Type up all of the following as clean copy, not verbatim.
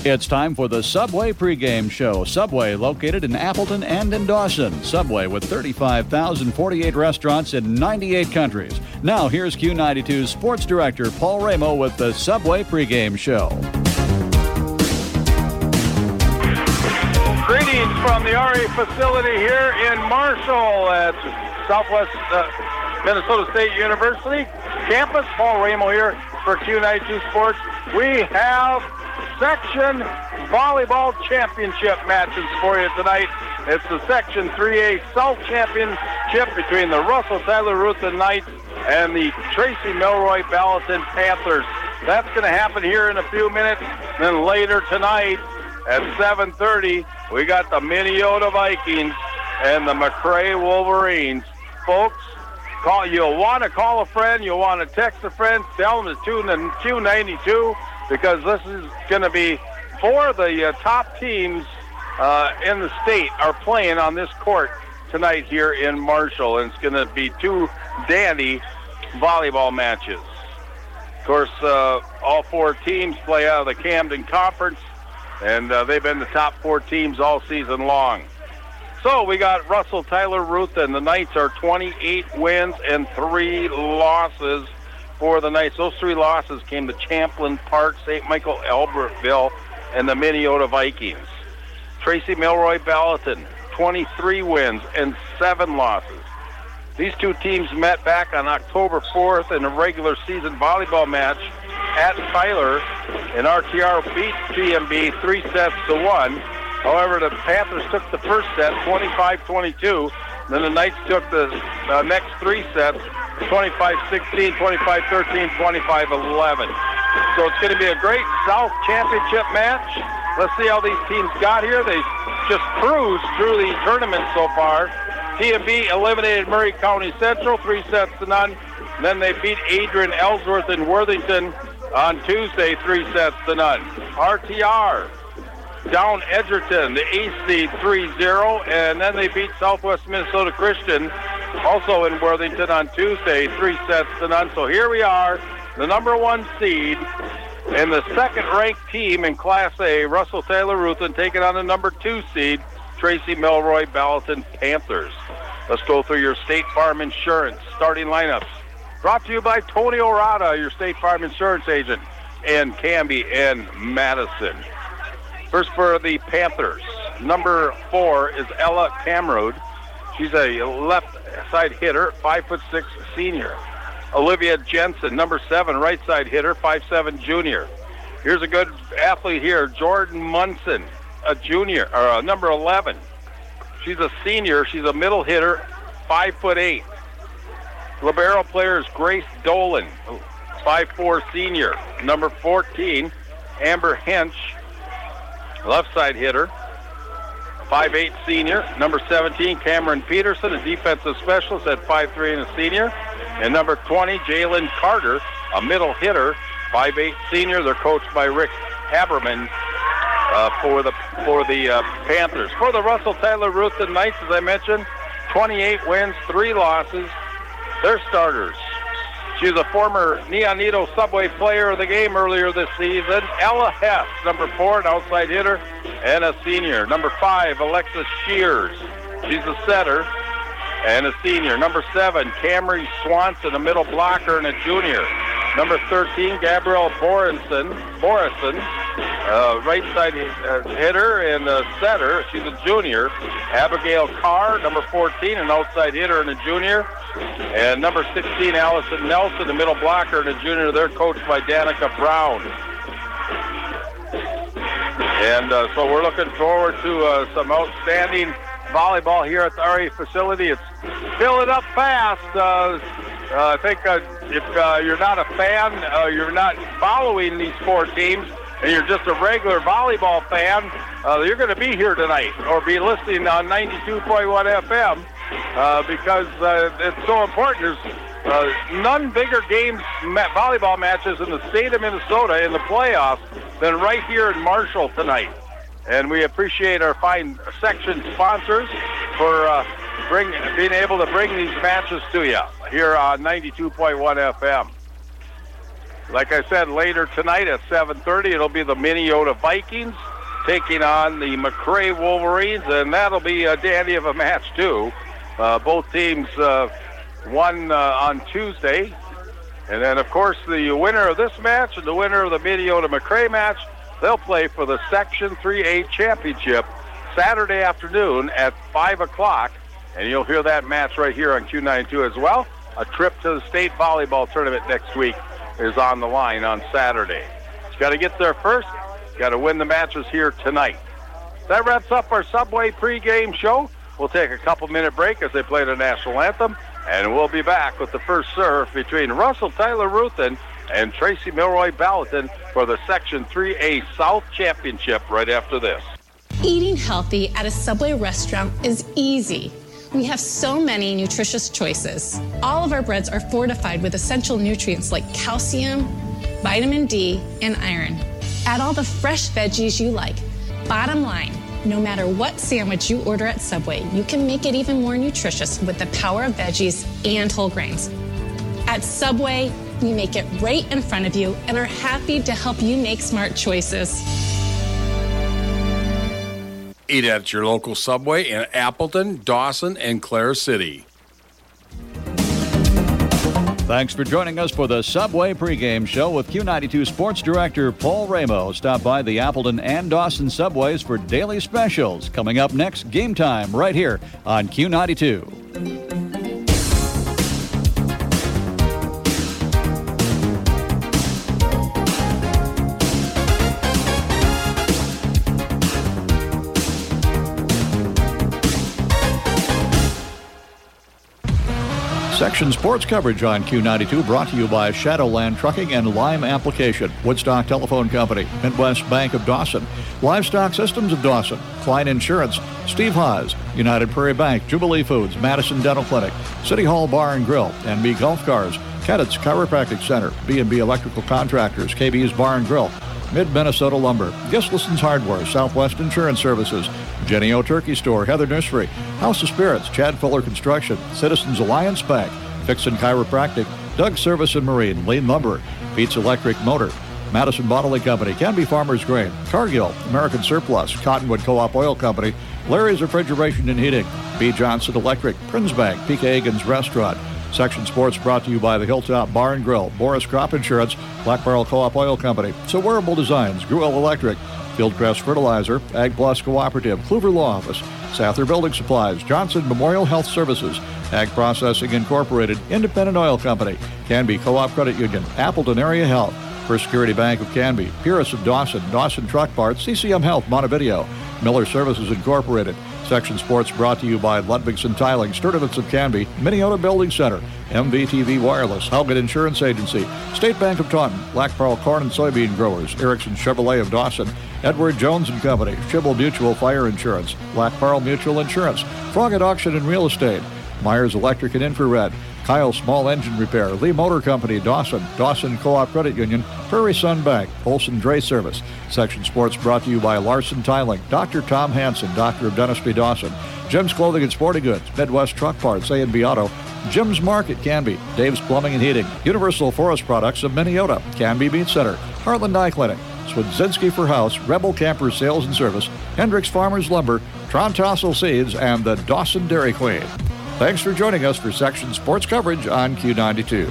It's time for the Subway pregame show. Subway, located in Appleton and in Dawson. Subway with 35,048 restaurants in 98 countries. Now here's Q92 Sports Director Paul Ramo with the Subway pregame show. Greetings from the RA facility here in Marshall at Southwest Minnesota State University campus. Paul Ramo here for Q92 Sports. We have Section Volleyball Championship matches for you tonight. It's the Section 3A South Championship between the Russell Tyler Ruthin Knights and the Tracy Milroy Ballatin Panthers. That's going to happen here in a few minutes. Then later tonight at 7:30, we got the Minnesota Vikings and the McRae Wolverines. Folks, you'll want to call a friend, you'll want to text a friend, tell them to tune in Q92 because this is going to be four the top teams in the state are playing on this court tonight here in Marshall, and it's going to be two dandy volleyball matches. Of course, all four teams play out of the Camden Conference, and they've been the top four teams all season long. So we got Russell Tyler Ruthin. The Knights are 28 wins and 3 losses for the Knights. Those 3 losses came to Champlain Park, St. Michael, Albertville, and the Minnesota Vikings. Tracy Milroy Ballatin, 23 wins and 7 losses. These two teams met back on October 4th in a regular season volleyball match at Tyler, and RTR beat GMB 3-1. However, the Panthers took the first set, 25-22. Then the Knights took the next 3 sets, 25-16, 25-13, 25-11. So it's going to be a great South Championship match. Let's see how these teams got here. They just cruised through the tournament so far. TMB eliminated Murray County Central 3-0. Then they beat Adrian Ellsworth and Worthington on Tuesday 3-0. RTR down Edgerton, the ace seed 3-0, and then they beat Southwest Minnesota Christian, also in Worthington on Tuesday, 3-0. So here we are, the number 1 seed and the second-ranked team in Class A, Russell Taylor Ruthin, taking on the number 2 seed, Tracy Milroy Ballatin Panthers. Let's go through your State Farm Insurance starting lineups. Brought to you by Tony Orada, your State Farm Insurance agent, and Canby and Madison. First for the Panthers, number 4 is Ella Camrod. She's a left side hitter, 5'6" senior. Olivia Jensen, number 7, right side hitter, 5'7" junior. Here's a good athlete here, Jordan Munson, a junior, or number 11. She's a senior. She's a middle hitter, 5'8". Libero player is Grace Dolan, 5'4" senior. Number 14, Amber Hench, left side hitter, 5'8" senior. Number 17, Cameron Peterson, a defensive specialist at 5'3" and a senior. And number 20, Jalen Carter, a middle hitter, 5'8" senior. They're coached by Rick Haberman for the Panthers. For the Russell Tyler Ruthin Knights, as I mentioned, 28 wins, 3 losses. Their starters. She's a former Neonito Subway player of the game earlier this season. Ella Hess, number 4, an outside hitter, and a senior. Number 5, Alexis Shears. She's a setter and a senior. Number 7, Camry Swanson, a middle blocker and a junior. Number 13, Gabrielle Borison, right side hitter and a setter. She's a junior. Abigail Carr, number 14, an outside hitter and a junior. And number 16, Allison Nelson, the middle blocker and a junior. They're coached by Danica Brown. And so we're looking forward to some outstanding volleyball here at the RA facility. It's filling up fast. I think if you're not a fan, you're not following these 4 teams, and you're just a regular volleyball fan, you're going to be here tonight or be listening on 92.1 FM. Because it's so important. There's none bigger games, volleyball matches in the state of Minnesota in the playoffs than right here in Marshall tonight. And we appreciate our fine section sponsors for being able to bring these matches to you here on 92.1 FM. like I said, later tonight at 7:30, it'll be the Minneota Vikings taking on the McRae Wolverines, and that'll be a dandy of a match, too. Both teams won on Tuesday. And then, of course, the winner of this match and the winner of the Minneota-McRae match, they'll play for the Section 3A Championship Saturday afternoon at 5 o'clock. And you'll hear that match right here on Q92 as well. A trip to the state volleyball tournament next week is on the line on Saturday. You got to get there first. Got to win the matches here tonight. That wraps up our Subway pregame show. We'll take a couple-minute break as they play the national anthem, and we'll be back with the first serve between Russell Tyler Ruthin and Tracy Milroy Ballatin for the Section 3A South Championship right after this. Eating healthy at a Subway restaurant is easy. We have so many nutritious choices. All of our breads are fortified with essential nutrients like calcium, vitamin D, and iron. Add all the fresh veggies you like. Bottom line, no matter what sandwich you order at Subway, you can make it even more nutritious with the power of veggies and whole grains. At Subway, we make it right in front of you and are happy to help you make smart choices. Eat at your local Subway in Appleton, Dawson, and Clare City. Thanks for joining us for the Subway pregame show with Q92 Sports Director Paul Ramo. Stop by the Appleton and Dawson Subways for daily specials. Coming up next, Game Time right here on Q92. Section Sports coverage on Q92 brought to you by Shadowland Trucking and Lime Application, Woodstock Telephone Company, Midwest Bank of Dawson, Livestock Systems of Dawson, Klein Insurance, Steve Haas, United Prairie Bank, Jubilee Foods, Madison Dental Clinic, City Hall Bar and Grill, NB Golf Cars, Cadets Chiropractic Center, B&B Electrical Contractors, KB's Bar and Grill, Mid-Minnesota Lumber, Gislison's Hardware, Southwest Insurance Services, Jenny O Turkey Store, Heather Nursery, House of Spirits, Chad Fuller Construction, Citizens Alliance Bank, Fixin Chiropractic, Doug Service and Marine, Lean Lumber, Pete's Electric Motor, Madison Bottling Company, Canby Farmers Grain, Cargill, American Surplus, Cottonwood Co-op Oil Company, Larry's Refrigeration and Heating, B. Johnson Electric, Prince Bank, P.K. Hagen's Restaurant. Section Sports brought to you by the Hilltop Bar and Grill, Boris Crop Insurance, Black Barrel Co-op Oil Company, So Wearable Designs, Gruel Electric, Fieldcrest Fertilizer, Ag Plus Cooperative, Kluver Law Office, Sather Building Supplies, Johnson Memorial Health Services, Ag Processing Incorporated, Independent Oil Company, Canby Co-op Credit Union, Appleton Area Health, First Security Bank of Canby, Pierce of Dawson, Dawson Truck Parts, CCM Health, Montevideo, Miller Services Incorporated. Section Sports brought to you by Ludwigson Tiling, Sturdivants of Canby, Minneota Building Center, MVTV Wireless, Haugen Insurance Agency, State Bank of Taunton, Black Pearl Corn and Soybean Growers, Erickson Chevrolet of Dawson, Edward Jones and Company, Schibble Mutual Fire Insurance, Black Pearl Mutual Insurance, Frogget Auction and Real Estate, Myers Electric and Infrared, Kyle Small Engine Repair, Lee Motor Company, Dawson, Dawson Co-op Credit Union, Prairie Sun Bank, Olson Dray Service. Section Sports brought to you by Larson Tiling, Dr. Tom Hansen, Doctor of Dentistry, Dawson, Jim's Clothing and Sporting Goods, Midwest Truck Parts, A&B Auto, Jim's Market, Canby, Dave's Plumbing and Heating, Universal Forest Products of Minneota, Canby Meat Center, Heartland Eye Clinic, Swedzinski for House, Rebel Campers Sales and Service, Hendricks Farmers Lumber, Trontossel Seeds, and the Dawson Dairy Queen. Thanks for joining us for Section Sports coverage on Q92.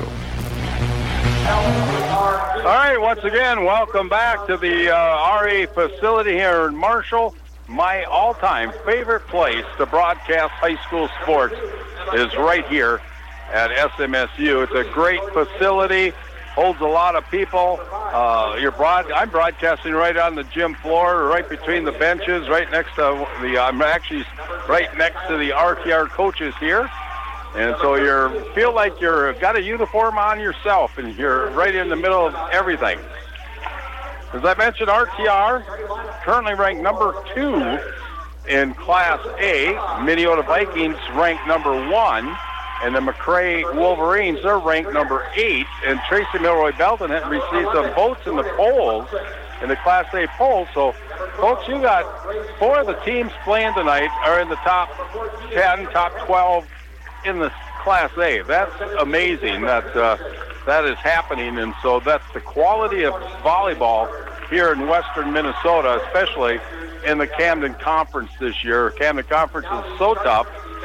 All right, once again, welcome back to the RA facility here in Marshall. My all-time favorite place to broadcast high school sports is right here at SMSU. It's a great facility, holds a lot of people. I'm broadcasting right on the gym floor, right between the benches, right next to I'm actually right next to the RTR coaches here. And so you feel like you've got a uniform on yourself, and you're right in the middle of everything. As I mentioned, RTR currently ranked number 2 in Class A. Minneota Vikings ranked number 1. And the McRae Wolverines, they're ranked number 8. And Tracy Milroy Belton had received some votes in the polls, in the Class A polls. So, folks, you got 4 of the teams playing tonight are in the top 10, top 12 in the Class A. That's amazing that that is happening. And so that's the quality of volleyball here in western Minnesota, especially in the Camden Conference this year. Camden Conference is so tough.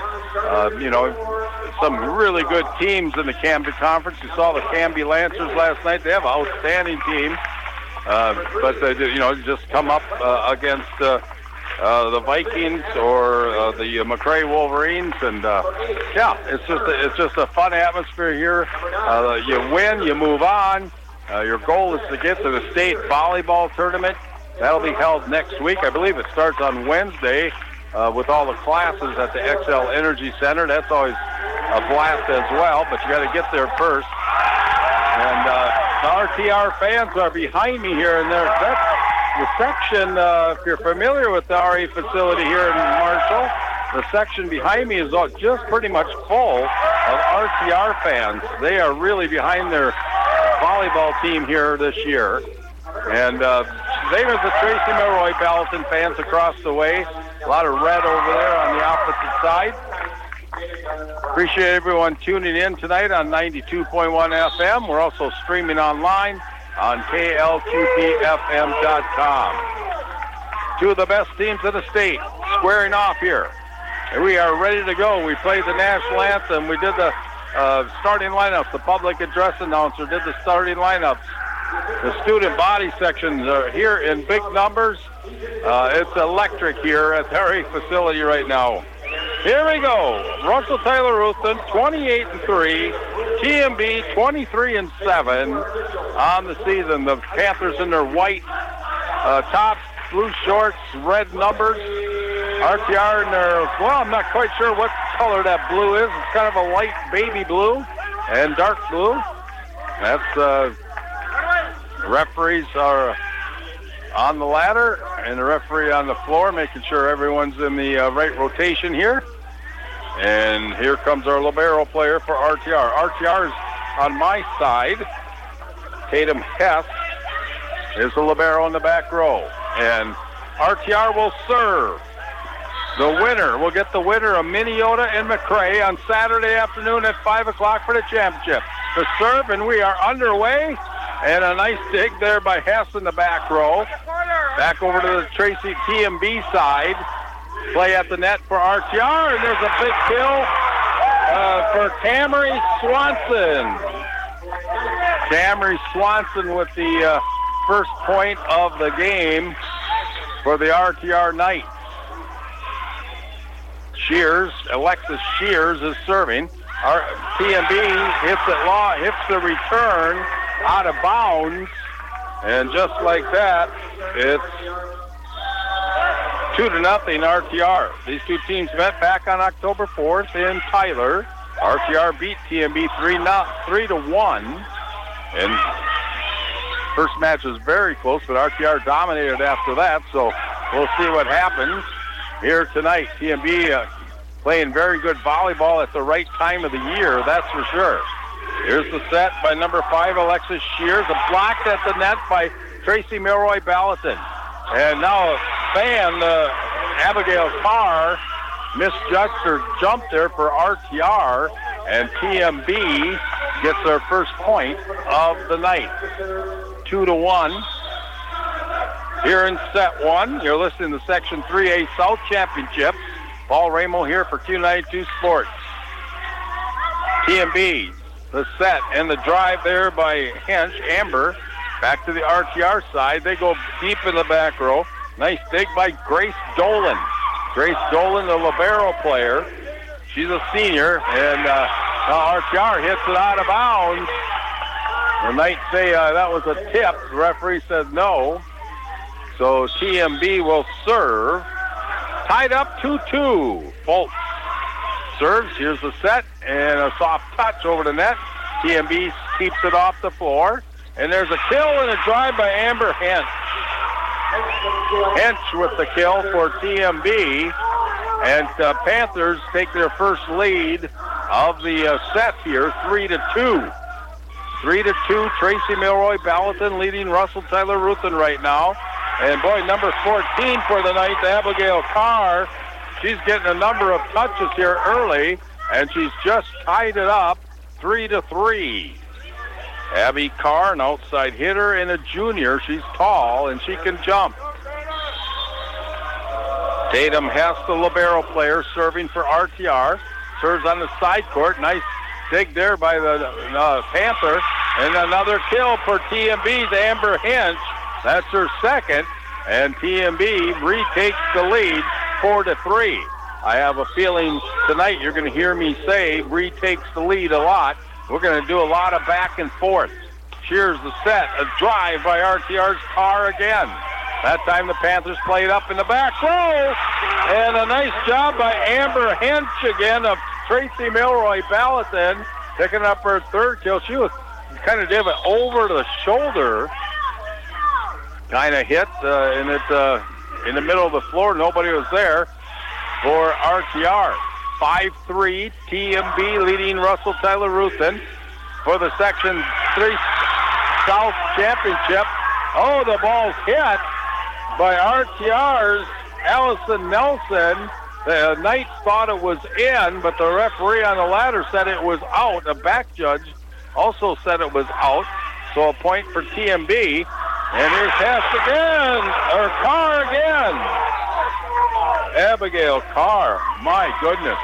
Some really good teams in the Camden Conference. You saw the Canby Lancers last night. They have an outstanding team. But they just come up against the Vikings or the McRae Wolverines, and it's just a fun atmosphere here. You win, you move on. Your goal is to get to the state volleyball tournament. That'll be held next week. I believe it starts on Wednesday with all the classes at the XL Energy Center. That's always a blast as well, but you got to get there first. And the RTR fans are behind me here, and that's the section. If you're familiar with the RE facility here in Marshall, the section behind me is just pretty much full of RTR fans. They are really behind their volleyball team here this year. And same as the Tracy Milroy Balaton fans across the way. A lot of red over there on the opposite side. Appreciate everyone tuning in tonight on 92.1 FM. We're also streaming online on KLQPFM.com. Two of the best teams in the state squaring off here. And we are ready to go. We played the national anthem. We did the starting lineups. The public address announcer did the starting lineups. The student body sections are here in big numbers. It's electric here at the RE facility right now. Here we go. Russell Tyler Ruthven, 28-3. TMB, 23-7 on the season. The Panthers in their white tops, blue shorts, red numbers. RTR in their, well, I'm not quite sure what color that blue is. It's kind of a light baby blue and dark blue. That's the referees are on the ladder and the referee on the floor, making sure everyone's in the right rotation here. And here comes our libero player for RTR. RTR is on my side. Tatum Hess is the libero in the back row. And RTR will serve. The winner, we'll get the winner of Minneota and McRae on Saturday afternoon at 5 o'clock for the championship. The serve, and we are underway. And a nice dig there by Hess in the back row. Back over to the Tracy TMB side. Play at the net for RTR, and there's a big kill for Camry Swanson. Camry Swanson with the first point of the game for the RTR Knights. Alexis Shears is serving. Our TMB hits the return out of bounds, and just like that, it's 2-0 RTR. These two teams met back on October 4th in Tyler. RTR beat TMB 3-1, and first match was very close, but RTR dominated after that, so we'll see what happens here tonight. TMB playing very good volleyball at the right time of the year, that's for sure. Here's the set by number 5, Alexis Shears, blocked at the net by Tracy Milroy Balaton. And now a fan, Abigail Carr, misjudged her jump there for RTR, and TMB gets their first point of the night. 2-1. Here in set 1, you're listening to Section 3A South Championship. Paul Ramo here for Q92 Sports. TMB, the set and the drive there by Hench, Amber, back to the RTR side. They go deep in the back row. Nice dig by Grace Dolan. Grace Dolan, the libero player. She's a senior, and now RTR hits it out of bounds. The Knights say that was a tip. The referee said no. So TMB will serve. Tied up 2-2. Foltz serves. Here's the set, and a soft touch over the net. TMB keeps it off the floor. And there's a kill and a drive by Amber Hench. Hench with the kill for TMB. And Panthers take their first lead of the set here, 3-2. 3-2, Tracy Milroy Balaton leading Russell Tyler Ruthven right now. And boy, number 14 for the night, Abigail Carr. She's getting a number of touches here early, and she's just tied it up 3-3. Abby Carr, an outside hitter and a junior. She's tall and she can jump. Tatum Hess, the libero player, serving for RTR. Serves on the side court. Nice dig there by the Panther. And another kill for TMB's Amber Hinch. That's her second. And TMB retakes the lead 4-3. I have a feeling tonight you're going to hear me say retakes the lead a lot. We're going to do a lot of back and forth. Shears the set. A drive by RTR's Carr again. That time the Panthers played up in the back row. And a nice job by Amber Hinch again of Tracy Milroy Ballatin picking up her third kill. She was kind of did it over the shoulder. Kind of hit in the middle of the floor. Nobody was there for RTR. 5-3, TMB leading Russell Tyler Ruthin for the Section 3 South Championship. Oh, the ball's hit by RTR's Allison Nelson. The Knights thought it was in, but the referee on the ladder said it was out. A back judge also said it was out. So a point for TMB. And here's Hess again, or Carr again. Abigail Carr, my goodness.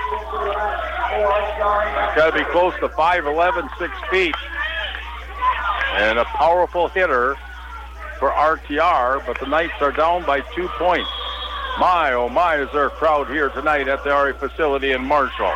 Got to be close to 5'11", 6 feet. And a powerful hitter for RTR, but the Knights are down by 2 points. My, oh my, is there a crowd here tonight at the RA facility in Marshall.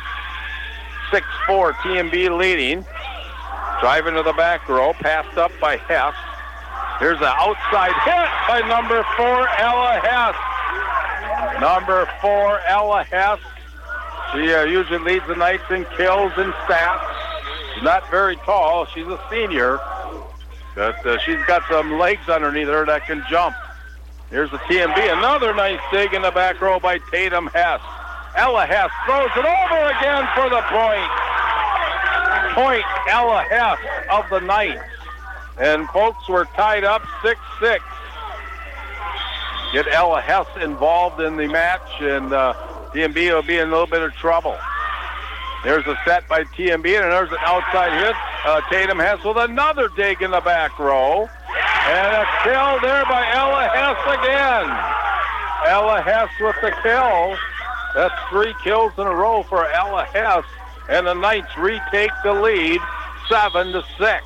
6-4, TMB leading. Driving to the back row, passed up by Hess. Here's an outside hit by number 4, Ella Hess. Number 4, Ella Hess. She usually leads the Knights in kills and stats. She's not very tall. She's a senior. But she's got some legs underneath her that can jump. Here's the TMB. Another nice dig in the back row by Tatum Hess. Ella Hess throws it over again for the point. Point Ella Hess of the Knights. And folks, we're tied up 6-6. Get Ella Hess involved in the match, and TMB will be in a little bit of trouble. There's a set by TMB, and there's an outside hit. Tatum Hess with another dig in the back row. And a kill there by Ella Hess again. Ella Hess with the kill. That's 3 kills in a row for Ella Hess. And the Knights retake the lead 7-6.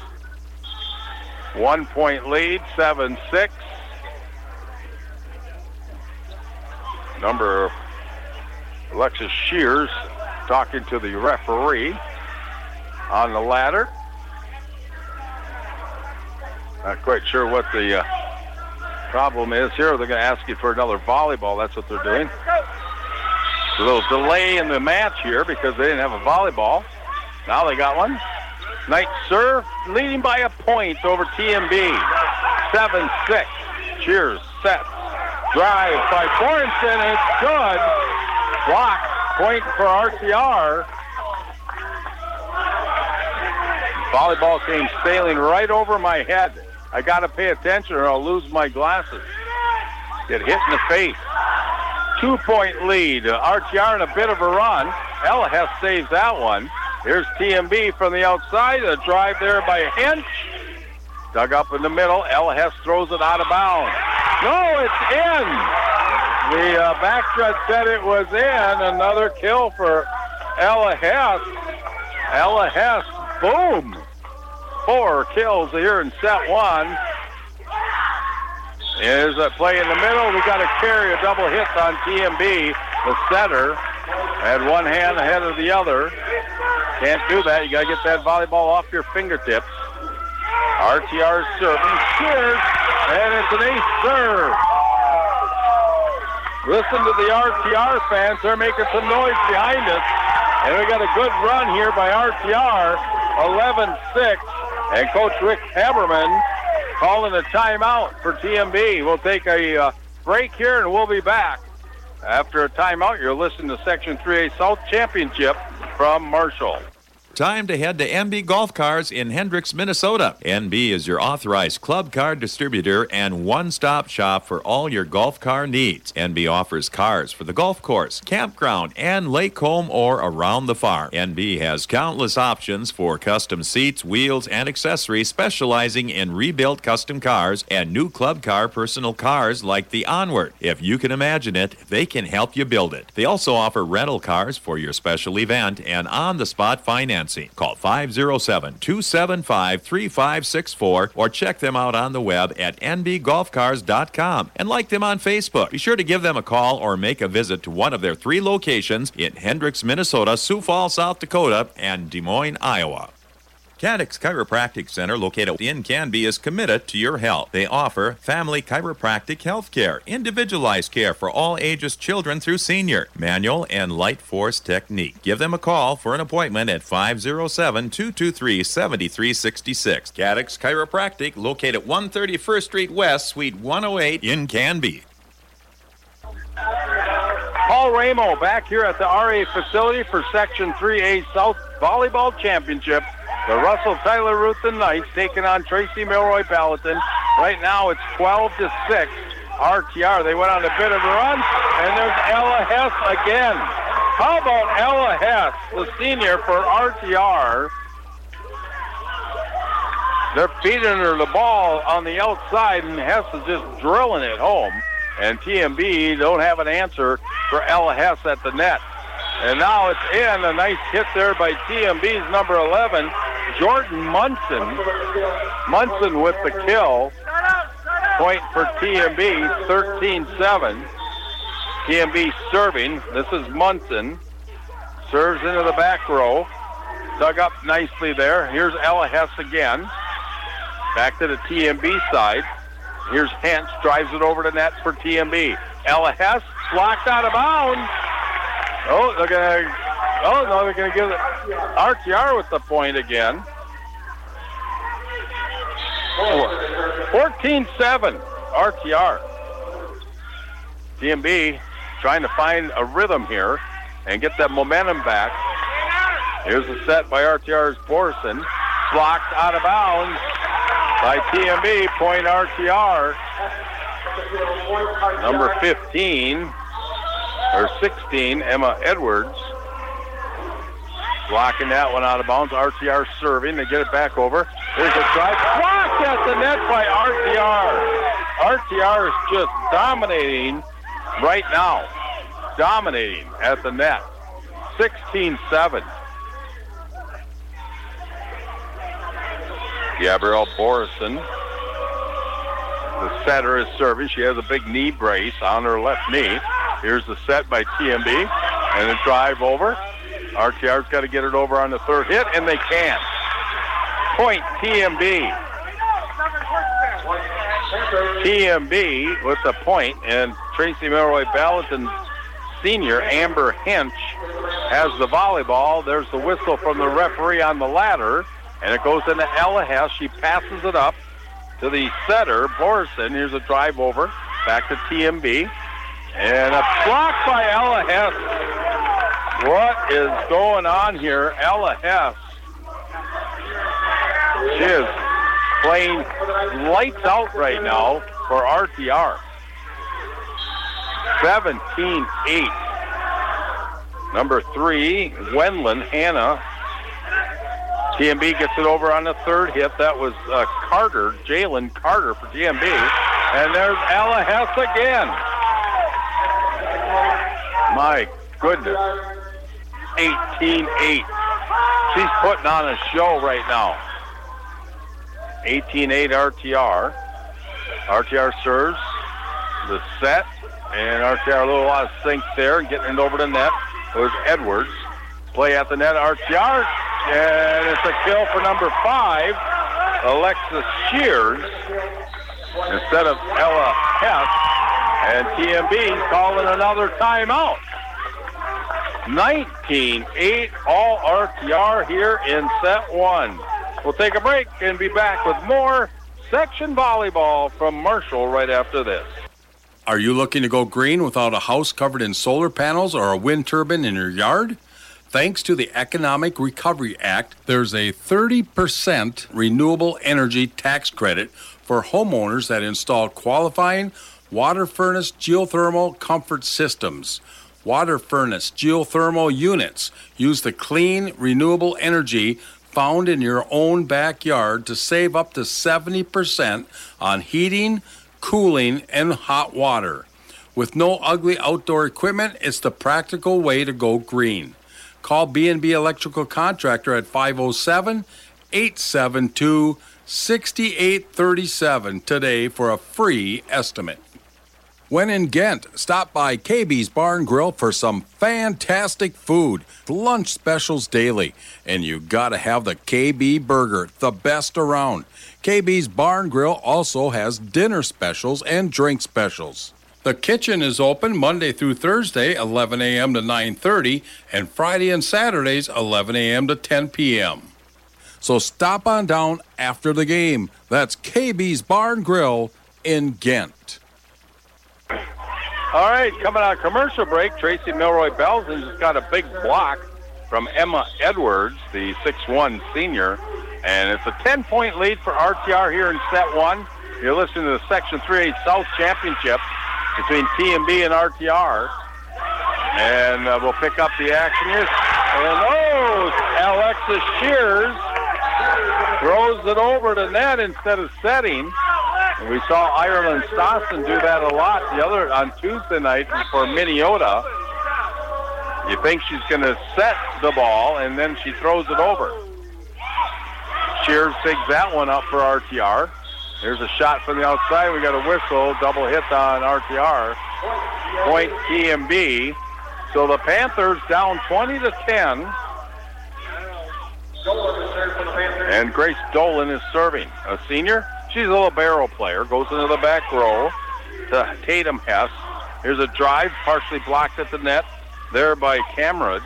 1 point lead, 7-6. Number Alexis Shears talking to the referee on the ladder. Not quite sure what the problem is here. They're going to ask you for another volleyball. That's what they're doing. A little delay in the match here because they didn't have a volleyball. Now they got one. Knights serve, leading by a point over TMB. 7-6. Cheers, set. Drive by Borenson. It's good. Block. Point for RTR. Volleyball came sailing right over my head. I got to pay attention or I'll lose my glasses. Get hit in the face. 2 point lead. RTR in a bit of a run. Ella Hess saves that one. Here's TMB from the outside. A drive there by Hinch. Dug up in the middle. Ella Hess throws it out of bounds. No, it's in. The back judge said it was in. Another kill for Ella Hess. Ella Hess, boom. 4 kills here in set 1. Is a play in the middle. We got to carry a double hit on TMB. The setter had one hand ahead of the other. Can't do that. You got to get that volleyball off your fingertips. RTR serving. Cheers. And it's an ace serve. Listen to the RTR fans. They're making some noise behind us. And we got a good run here by RTR. 11-6. And Coach Rick Haberman calling a timeout for TMB. We'll take a break here and we'll be back. After a timeout, you're listening to Section 3A South Championship from Marshall. Time to head to NB Golf Cars in Hendricks, Minnesota. NB is your authorized club car distributor and one-stop shop for all your golf car needs. NB offers cars for the golf course, campground, and lake home or around the farm. NB has countless options for custom seats, wheels, and accessories, specializing in rebuilt custom cars and new club car personal cars like the Onward. If you can imagine it, they can help you build it. They also offer rental cars for your special event and on-the-spot financing. Call 507-275-3564 or check them out on the web at nbgolfcars.com and like them on Facebook. Be sure to give them a call or make a visit to one of their 3 locations in Hendricks, Minnesota, Sioux Falls, South Dakota, and Des Moines, Iowa. Cadix Chiropractic Center, located in Canby, is committed to your health. They offer family chiropractic health care, individualized care for all ages, children through senior, manual and light force technique. Give them a call for an appointment at 507-223-7366. Cadix Chiropractic, located at 131st Street West, Suite 108 in Canby. Paul Ramo back here at the RA facility for Section 3A South Volleyball Championship. The Russell Tyler Ruthven Knights taking on Tracy Milroy Ballatin. Right now it's 12-6. RTR, they went on a bit of a run, and there's Ella Hess again. How about Ella Hess, the senior for RTR? They're feeding her the ball on the outside, and Hess is just drilling it home. And TMB don't have an answer for Ella Hess at the net. And now it's in. A nice hit there by TMB's number 11, Jordan Munson. Munson with the kill. Point for TMB, 13-7. TMB serving. This is Munson. Serves into the back row. Dug up nicely there. Here's Ella Hess again. Back to the TMB side. Here's Hentz. Drives it over to net for TMB. Ella Hess blocked out of bounds. Oh, they're going to give it RTR with the point again. 14-7, RTR. TMB trying to find a rhythm here and get that momentum back. Here's the set by RTR's Borson. Blocked out of bounds by TMB, point RTR. Number 15. Or 16, Emma Edwards. Blocking that one out of bounds. RTR serving. They get it back over. There's a drive. Blocked at the net by RTR. RTR is just dominating right now. Dominating at the net. 16-7. Gabrielle Borison. The setter is serving. She has a big knee brace on her left knee. Here's the set by TMB, and the drive over. RTR's got to get it over on the third hit, and they can. Point TMB. TMB with the point, and Tracy Milroy Ballatin senior, Amber Hench, has the volleyball. There's the whistle from the referee on the ladder, and it goes into Ella Hess. She passes it up to the setter, Borson. Here's a drive over, back to TMB. And a block by Ella Hess. What is going on here? Ella Hess. She is playing lights out right now for RTR. 17-8. Number 3, Wendland Hannah. TMB gets it over on the third hit. That was Carter, Jalen Carter for TMB. And there's Ella Hess again. My goodness. 18-8. She's putting on a show right now. 18-8 RTR. RTR serves the set. And RTR a little out of sync there and getting it over the net. It was Edwards. Play at the net, RTR. And it's a kill for number 5, Alexis Shears, instead of Ella Hess. And TMB calling another timeout. 19-8, all RTR here in set 1. We'll take a break and be back with more section volleyball from Marshall right after this. Are you looking to go green without a house covered in solar panels or a wind turbine in your yard? Thanks to the Economic Recovery Act, there's a 30% renewable energy tax credit for homeowners that install qualifying water furnace geothermal comfort systems. Water furnace geothermal units use the clean, renewable energy found in your own backyard to save up to 70% on heating, cooling, and hot water. With no ugly outdoor equipment, it's the practical way to go green. Call B&B Electrical Contractor at 507-872-6837 today for a free estimate. When in Ghent, stop by KB's Bar and Grill for some fantastic food, lunch specials daily, and you gotta have the KB Burger, the best around. KB's Bar and Grill also has dinner specials and drink specials. The kitchen is open Monday through Thursday, 11 a.m. to 9:30, and Friday and Saturdays, 11 a.m. to 10 p.m. So stop on down after the game. That's KB's Bar and Grill in Ghent. All right, coming out of commercial break, Tracy Milroy Belson just got a big block from Emma Edwards, the 6'1 senior, and it's a 10-point lead for RTR here in set one. You're listening to the Section 3A South Championship between T&B and RTR, and we'll pick up the action here. And Alexis Shears throws it over to net instead of setting. And we saw Ireland Stosson do that a lot on Tuesday night for Minneota. You think she's going to set the ball, and then she throws it over. Shears digs that one up for RTR. There's a shot from the outside. We got a whistle, double hit on RTR. Point TMB. So the Panthers down 20-10. And Grace Dolan is serving. A senior. She's a libero player. Goes into the back row to Tatum Hess. Here's a drive, partially blocked at the net there by Cameron.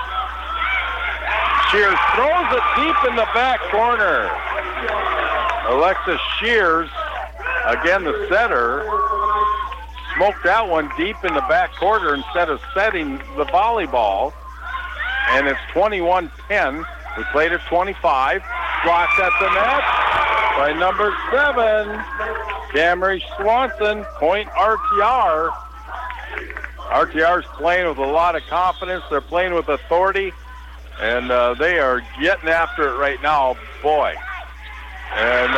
Shears throws it deep in the back corner. Alexis Shears, again the setter, smoked that one deep in the back corner instead of setting the volleyball. And it's 21-10. We played at 25. Blocked at the net by number 7, Camry Swanson. Point RTR. RTR's playing with a lot of confidence. They're playing with authority, and they are getting after it right now. Boy. And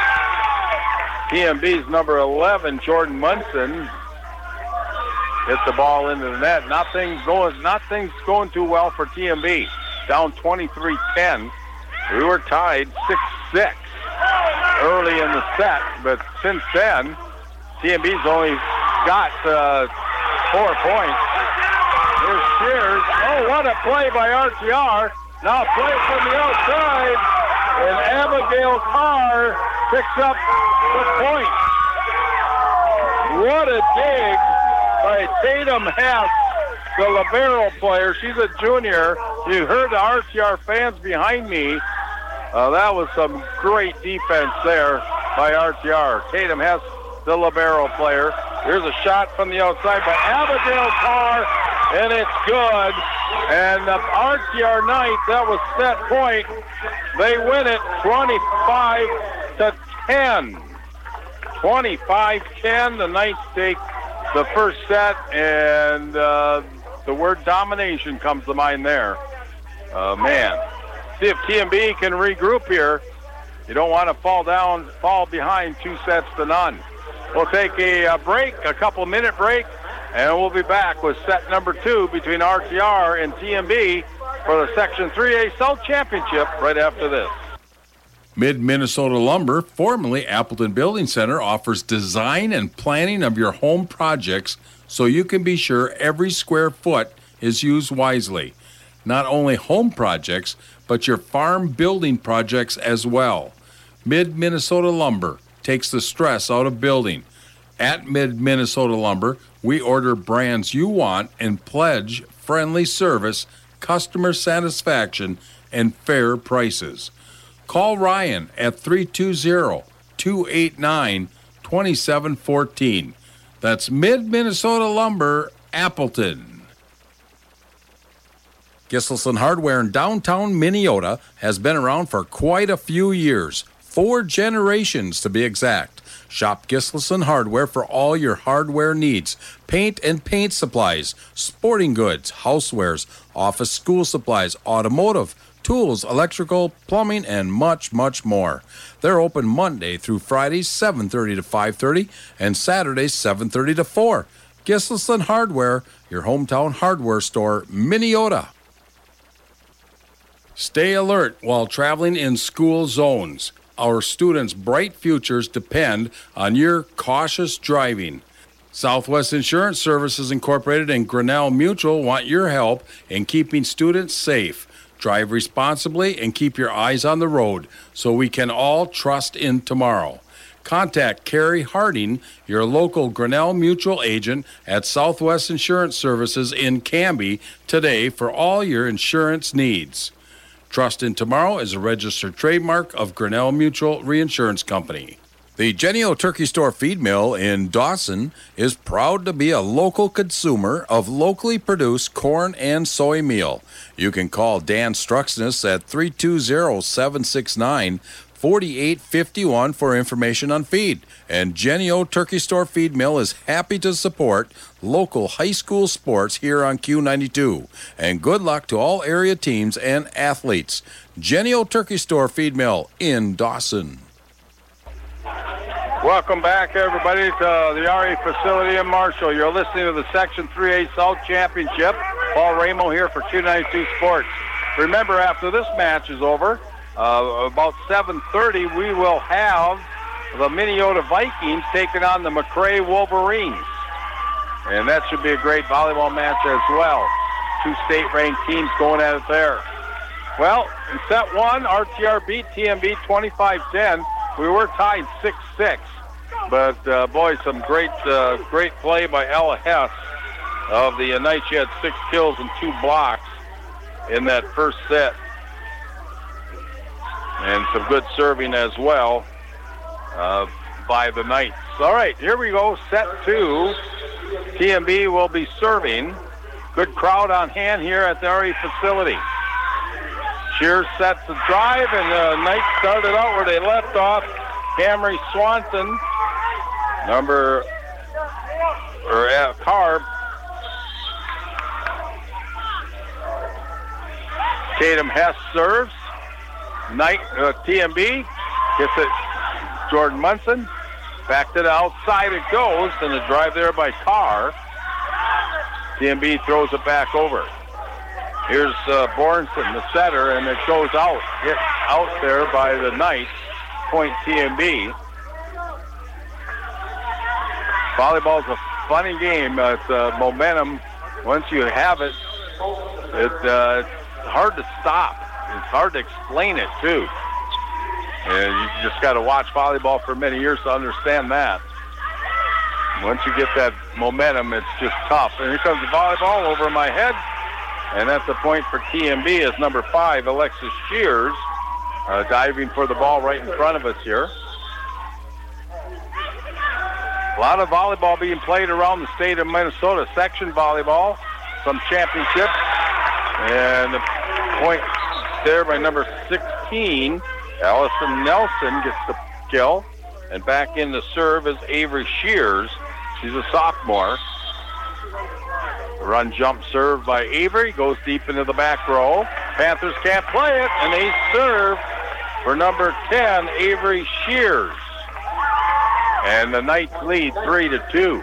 TMB's number 11, Jordan Munson, hit the ball into the net. Nothing's going too well for TMB. Down 23-10. We were tied 6-6 early in the set, but since then, TMB's only got 4 points. Here's Shears. Oh, what a play by RTR. Now play from the outside, and Abigail Carr picks up the point. What a dig by Tatum Hess, the libero player. She's a junior. You heard the RTR fans behind me. That was some great defense there by RTR. Tatum Hess, the libero player. Here's a shot from the outside by Abigail Carr, and it's good. And the RTR Knights, that was set point. They win it 25-10. 25-10. The Knights take the first set, and the word domination comes to mind there. Man. See if TMB can regroup here. You don't want to fall behind 2-0. We'll take a break, a couple-minute break, and we'll be back with set number 2 between RTR and TMB for the Section 3A South Championship right after this. Mid-Minnesota Lumber, formerly Appleton Building Center, offers design and planning of your home projects so you can be sure every square foot is used wisely. Not only home projects, but your farm building projects as well. Mid-Minnesota Lumber takes the stress out of building. At Mid-Minnesota Lumber, we order brands you want and pledge friendly service, customer satisfaction, and fair prices. Call Ryan at 320-289-2714. That's Mid-Minnesota Lumber, Appleton. Gislason Hardware in downtown Minneota has been around for quite a few years, 4 generations to be exact. Shop Gislason Hardware for all your hardware needs. Paint and paint supplies, sporting goods, housewares, office school supplies, automotive, tools, electrical, plumbing, and much, much more. They're open Monday through Friday, 7:30 to 5:30, and Saturdays, 7:30 to 4. Gislason Hardware, your hometown hardware store, Minneota. Stay alert while traveling in school zones. Our students' bright futures depend on your cautious driving. Southwest Insurance Services Incorporated and Grinnell Mutual want your help in keeping students safe. Drive responsibly and keep your eyes on the road so we can all trust in tomorrow. Contact Carrie Harding, your local Grinnell Mutual agent at Southwest Insurance Services in Canby today for all your insurance needs. Trust in Tomorrow is a registered trademark of Grinnell Mutual Reinsurance Company. The Jennie-O Turkey Store Feed Mill in Dawson is proud to be a local consumer of locally produced corn and soy meal. You can call Dan Struxness at 320-769-4851 for information on feed. And Jennie-O Turkey Store Feed Mill is happy to support local high school sports here on Q92. And good luck to all area teams and athletes. Jennie-O Turkey Store Feed Mill in Dawson. Welcome back, everybody, to the RA facility in Marshall. You're listening to the Section 3A South Championship. Paul Ramo here for Q92 Sports. Remember, after this match is over, about 7:30, we will have the Minneota Vikings taking on the McRae Wolverines. And that should be a great volleyball match as well. 2 state-ranked teams going at it there. Well, in set 1, RTR beat TMB 25-10. We were tied 6-6. But, boy, some great play by Ella Hess of the night. She had 6 kills and 2 blocks in that first set. And some good serving as well by the Knights. All right, here we go. Set 2. TMB will be serving. Good crowd on hand here at the RA facility. Shears sets the drive, and the Knights started out where they left off. Camry Swanson, Carb. Tatum Hess serves. TMB gets it. Jordan Munson back to the outside it goes, and the drive there by Carr. TMB throws it back over. Here's Bornson, the setter, and it goes out. Hit out there by the Knights. Point TMB. Volleyball's a funny game. It's momentum. Once you have it, it's hard to stop. It's hard to explain it, too. And you just got to watch volleyball for many years to understand that. Once you get that momentum, it's just tough. And here comes the volleyball over my head. And that's a point for TMB as number 5, Alexis Shears, diving for the ball right in front of us here. A lot of volleyball being played around the state of Minnesota. Section volleyball, some championships. And the point there by number 16, Allison Nelson gets the kill. And back in the serve is Avery Shears. She's a sophomore. Run jump serve by Avery. Goes deep into the back row. Panthers can't play it, and they serve for number 10, Avery Shears. And the Knights lead 3-2.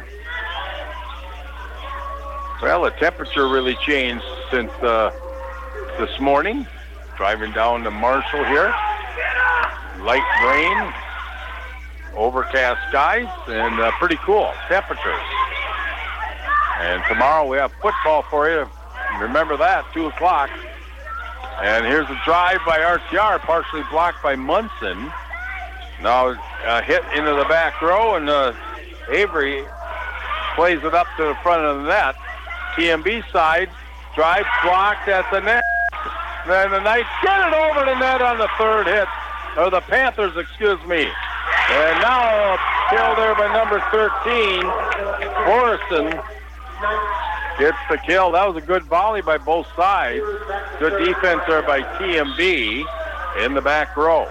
Well, the temperature really changed since this morning. Driving down to Marshall here. Light rain, overcast skies, and pretty cool temperatures. And tomorrow we have football for you. Remember that, 2 o'clock. And here's a drive by RTR, partially blocked by Munson. Now hit into the back row, and Avery plays it up to the front of the net. TMB side, drive blocked at the net. Then the Knights get it over the net on the third hit. Or the Panthers, excuse me. And now a kill there by number 13, Morrison. gets the kill. That was a good volley by both sides. Good defense there by TMB in the back row.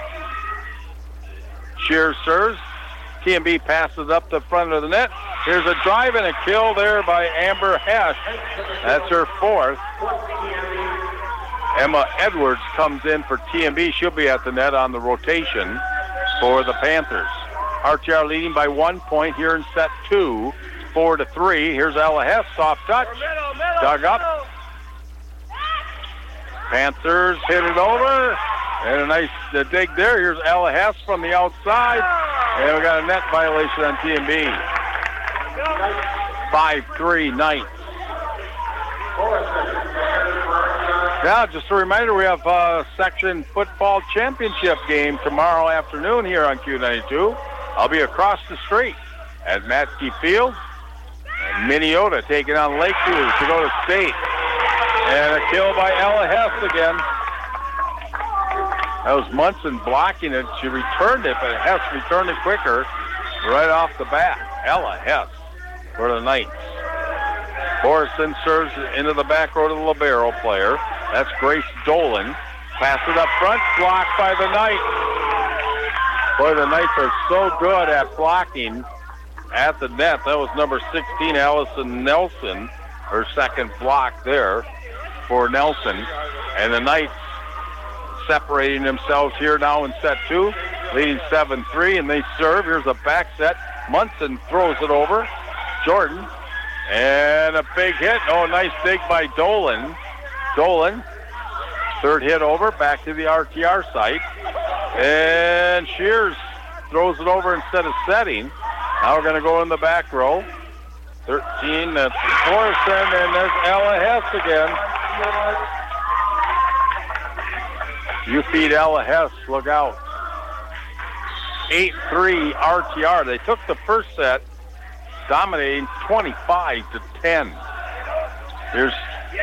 Shears serves. TMB passes up the front of the net. Here's a drive and a kill there by Amber Hesh. That's her fourth. Emma Edwards comes in for TMB. She'll be at the net on the rotation for the Panthers. RTR leading by 1 point here in set 2, 4-3. Here's Ella Hess, soft touch, dug up. Panthers hit it over, and a nice dig there. Here's Ella Hess from the outside, and we got a net violation on TMB. 5-3 Knights. Now, just a reminder, we have a section football championship game tomorrow afternoon here on Q92. I'll be across the street at Matsky Field. And Minneota taking on Lakeview to go to state. And a kill by Ella Hess again. That was Munson blocking it. She returned it, but Hess returned it quicker right off the bat. Ella Hess for the Knights. Morrison serves into the back row to the libero player. That's Grace Dolan. Pass it up front, blocked by the Knights. Boy, the Knights are so good at blocking at the net. That was number 16, Allison Nelson, her second block there for Nelson. And the Knights separating themselves here now in set 2, leading 7-3, and they serve. Here's a back set. Munson throws it over. Jordan. And a big hit. Oh, nice dig by Dolan. Dolan, third hit over, back to the RTR site. And Shears throws it over instead of setting. Now we're going to go in the back row. 13, that's Morrison, and there's Ella Hess again. You feed Ella Hess, look out. 8-3 RTR. They took the first set, dominating 25-10. Here's,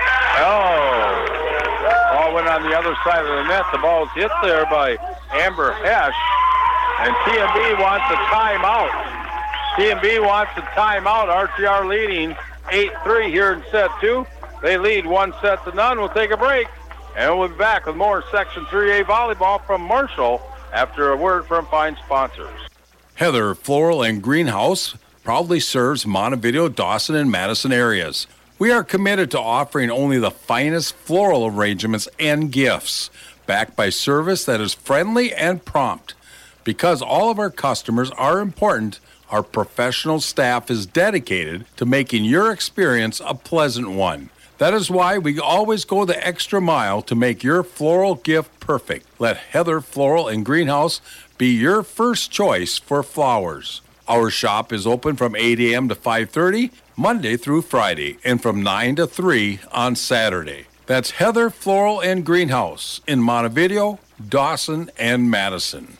ball went on the other side of the net. The ball's hit there by Amber Hesh, and TMB wants a timeout. TMB wants a timeout. RTR leading 8-3 here in set 2. They lead 1-0. We'll take a break, and we'll be back with more Section 3A volleyball from Marshall after a word from fine sponsors. Heather Floral and Greenhouse proudly serves Montevideo, Dawson, and Madison areas. We are committed to offering only the finest floral arrangements and gifts, backed by service that is friendly and prompt. Because all of our customers are important, our professional staff is dedicated to making your experience a pleasant one. That is why we always go the extra mile to make your floral gift perfect. Let Heather Floral and Greenhouse be your first choice for flowers. Our shop is open from 8 a.m. to 5:30, Monday through Friday, and from 9 to 3 on Saturday. That's Heather Floral and Greenhouse in Montevideo, Dawson, and Madison.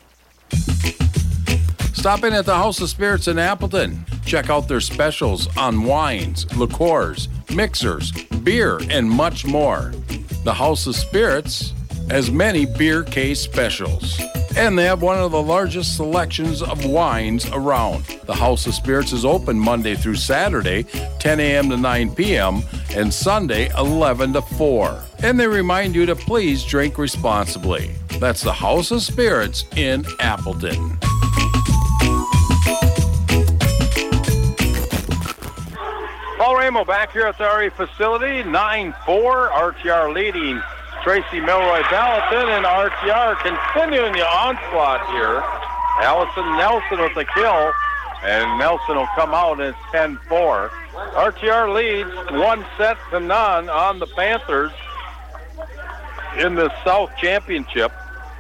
Stop in at the House of Spirits in Appleton. Check out their specials on wines, liqueurs, mixers, beer, and much more. The House of Spirits has many beer case specials, and they have one of the largest selections of wines around. The House of Spirits is open Monday through Saturday, 10 a.m. to 9 p.m., and Sunday, 11 to 4. And they remind you to please drink responsibly. That's the House of Spirits in Appleton. Paul Ramo back here at the RE facility, 9-4, RTR leading Tracy Milroy Gallatin, and RTR continuing the onslaught here. Allison Nelson with the kill, and Nelson will come out, and it's 10-4. RTR leads 1-0 on the Panthers in the South Championship.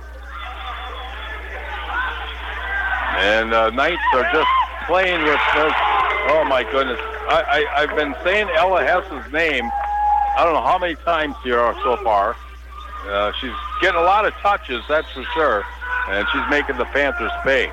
And Knights are just playing with this. Oh, my goodness. I've been saying Ella Hess's name I don't know how many times here so far. She's getting a lot of touches, that's for sure, and she's making the Panthers pay.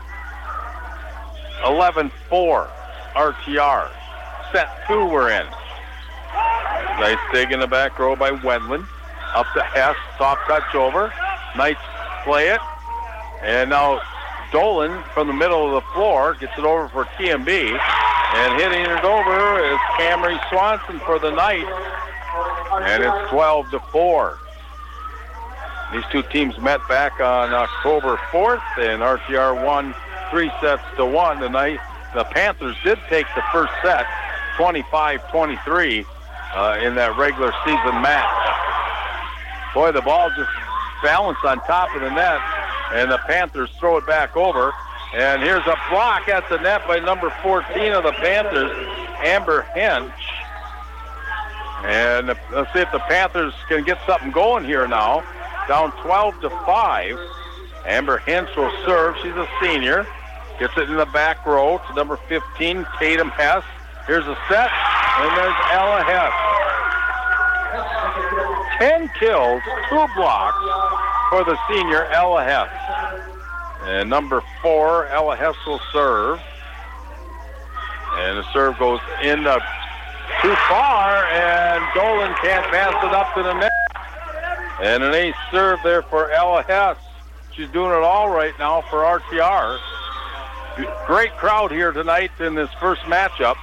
11-4 RTR. Set 2 we're in. Nice dig in the back row by Wendland. Up to Hess, soft touch over. Nice play it. And now Dolan from the middle of the floor gets it over for TMB. And hitting it over is Camry Swanson for the night. And it's 12-4. These two teams met back on October 4th, and RTR won 3-1 tonight. The Panthers did take the first set, 25-23, in that regular season match. Boy, the ball just balanced on top of the net, and the Panthers throw it back over. And here's a block at the net by number 14 of the Panthers, Amber Hench. And let's see if the Panthers can get something going here now. Down 12-5. Amber Hench will serve. She's a senior. Gets it in the back row to number 15, Tatum Hess. Here's a set, and there's Ella Hess. 10 kills, 2 blocks for the senior Ella Hess. And number 4, Ella Hess will serve. And the serve goes in too far, and Dolan can't pass it up to the net. And an ace serve there for Ella Hess. She's doing it all right now for RTR. Great crowd here tonight in this first matchup.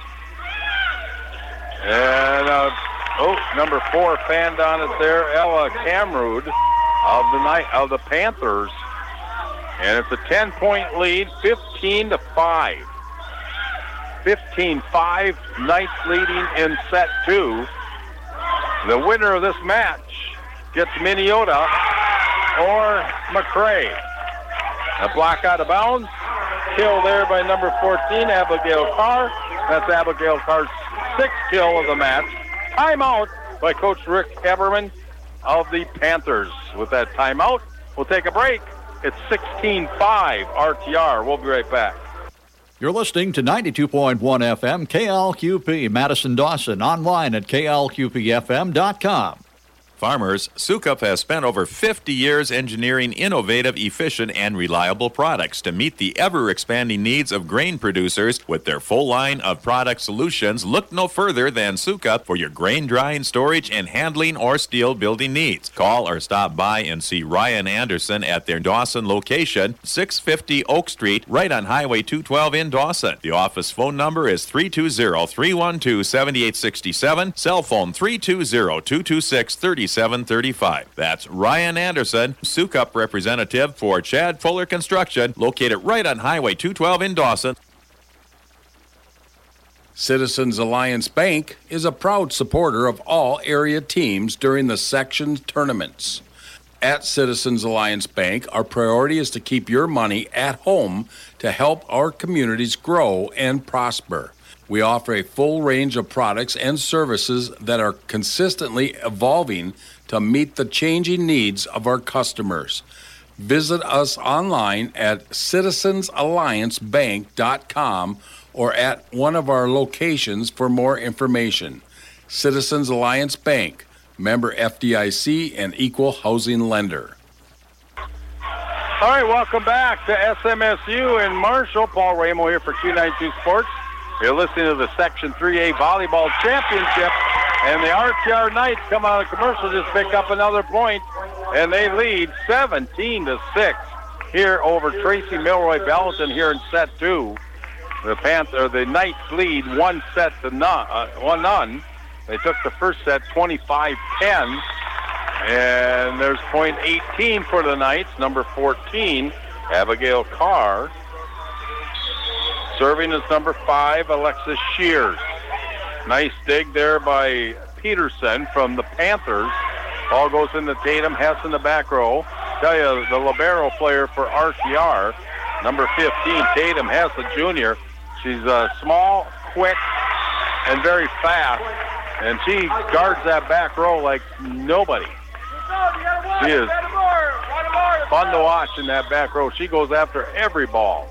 And, number 4 fanned on it there, Ella Camrud of the Panthers. And it's a 10-point lead, 15-5. 15-5, Knights leading in set 2. The winner of this match gets Minnesota or McRae. A block out of bounds. Kill there by number 14, Abigail Carr. That's Abigail Carr's 6th kill of the match. Timeout by Coach Rick Eberman of the Panthers. With that timeout, we'll take a break. It's 16-5 RTR. We'll be right back. You're listening to 92.1 FM KLQP Madison-Dawson, online at klqpfm.com. Farmers, Sukup has spent over 50 years engineering innovative, efficient, and reliable products to meet the ever-expanding needs of grain producers. With their full line of product solutions, look no further than Sukup for your grain drying, storage, and handling or steel building needs. Call or stop by and see Ryan Anderson at their Dawson location, 650 Oak Street, right on Highway 212 in Dawson. The office phone number is 320-312-7867, cell phone 320-226-3735. That's Ryan Anderson, Sukup representative for Chad Fuller Construction, located right on Highway 212 in Dawson. Citizens Alliance Bank is a proud supporter of all area teams during the section tournaments. At Citizens Alliance Bank, our priority is to keep your money at home to help our communities grow and prosper. We offer a full range of products and services that are consistently evolving to meet the changing needs of our customers. Visit us online at citizensalliancebank.com or at one of our locations for more information. Citizens Alliance Bank, member FDIC and equal housing lender. All right, welcome back to SMSU in Marshall. Paul Ramo here for Q92 Sports. You're listening to the Section 3A Volleyball Championship, and the RTR Knights come out of commercial, just pick up another point, and they lead 17-6 here over Tracy Milroy Belleton here in set 2. The Knights lead 1-0. They took the first set 25-10, and there's point 18 for the Knights. Number 14, Abigail Carr. Serving is number 5, Alexis Shears. Nice dig there by Peterson from the Panthers. Ball goes into Tatum Hess in the back row. Tell you, the libero player for RTR, number 15, Tatum Hess, a junior. She's small, quick, and very fast. And she guards that back row like nobody. She is fun to watch in that back row. She goes after every ball.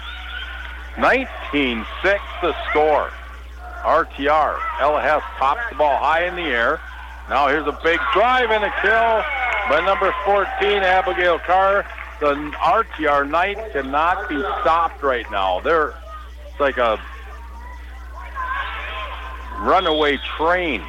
19-6 the score. RTR. Ella Hess pops the ball high in the air. Now here's a big drive and a kill by number 14, Abigail Carr. The RTR Knights cannot be stopped right now. It's like a runaway train.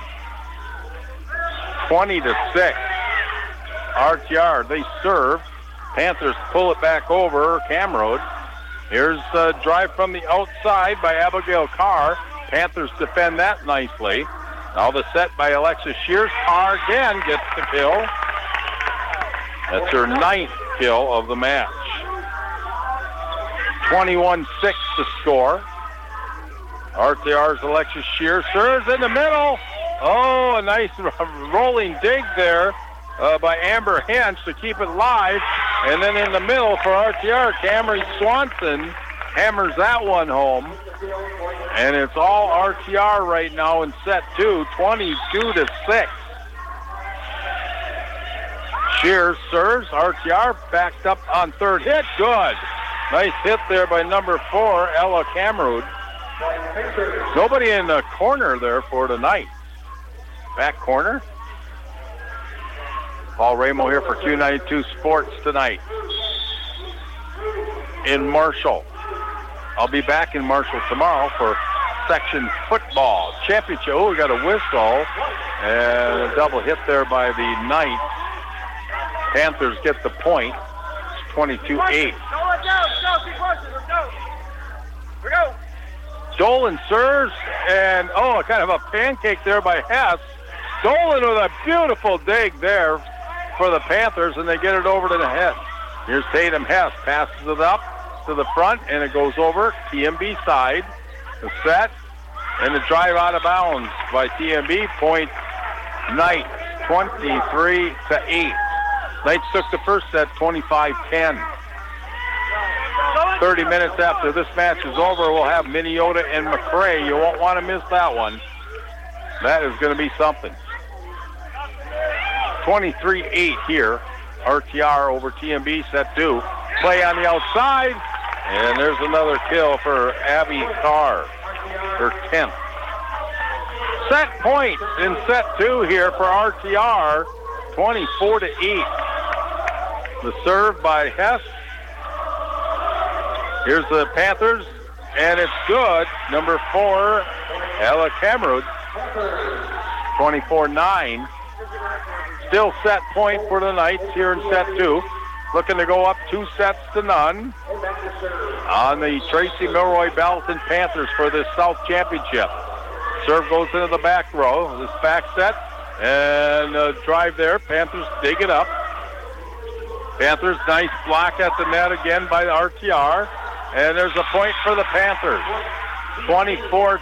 20-6. RTR, they serve. Panthers pull it back over. Camrod Here's a drive from the outside by Abigail Carr. Panthers defend that nicely. Now the set by Alexis Shears. Carr again gets the kill. That's her 9th kill of the match. 21-6 to score. RTR's Alexis Shears serves in the middle. Oh, a nice rolling dig there by Amber Hench to keep it live. And then in the middle for RTR, Camry Swanson hammers that one home. And it's all RTR right now in set 2, 22-6. Shears serves. RTR backed up on third hit. Good. Nice hit there by number 4, Ella Camerud. Nobody in the corner there for tonight. Back corner. Paul Ramo here for Q92 Sports tonight in Marshall. I'll be back in Marshall tomorrow for section football championship. Oh, we got a whistle and a double hit there by the Knights. Panthers get the point. It's 22-8. Dolan serves, and kind of a pancake there by Hess. Dolan with a beautiful dig there for the Panthers, and they get it over to the head. Here's Tatum Hess, passes it up to the front, and it goes over TMB side. The set, and the drive out of bounds by TMB. Point Knights, 23-8. Knights took the first set, 25-10. 30 minutes after this match is over, we'll have Minneota and McRae. You won't want to miss that one. That is going to be something. 23-8 here. RTR over TMB, set 2. Play on the outside, and there's another kill for Abby Carr, her 10th. Set point in set 2 here for RTR, 24-8. The serve by Hess. Here's the Panthers, and it's good. Number 4, Ella Camerud, 24-9. Still set point for the Knights here in set 2. Looking to go up 2-0 on the Tracy Milroy Balaton Panthers for this South Championship. Serve goes into the back row. This back set, and a drive there. Panthers dig it up. Panthers, nice block at the net again by the RTR. And there's a point for the Panthers, 24-10.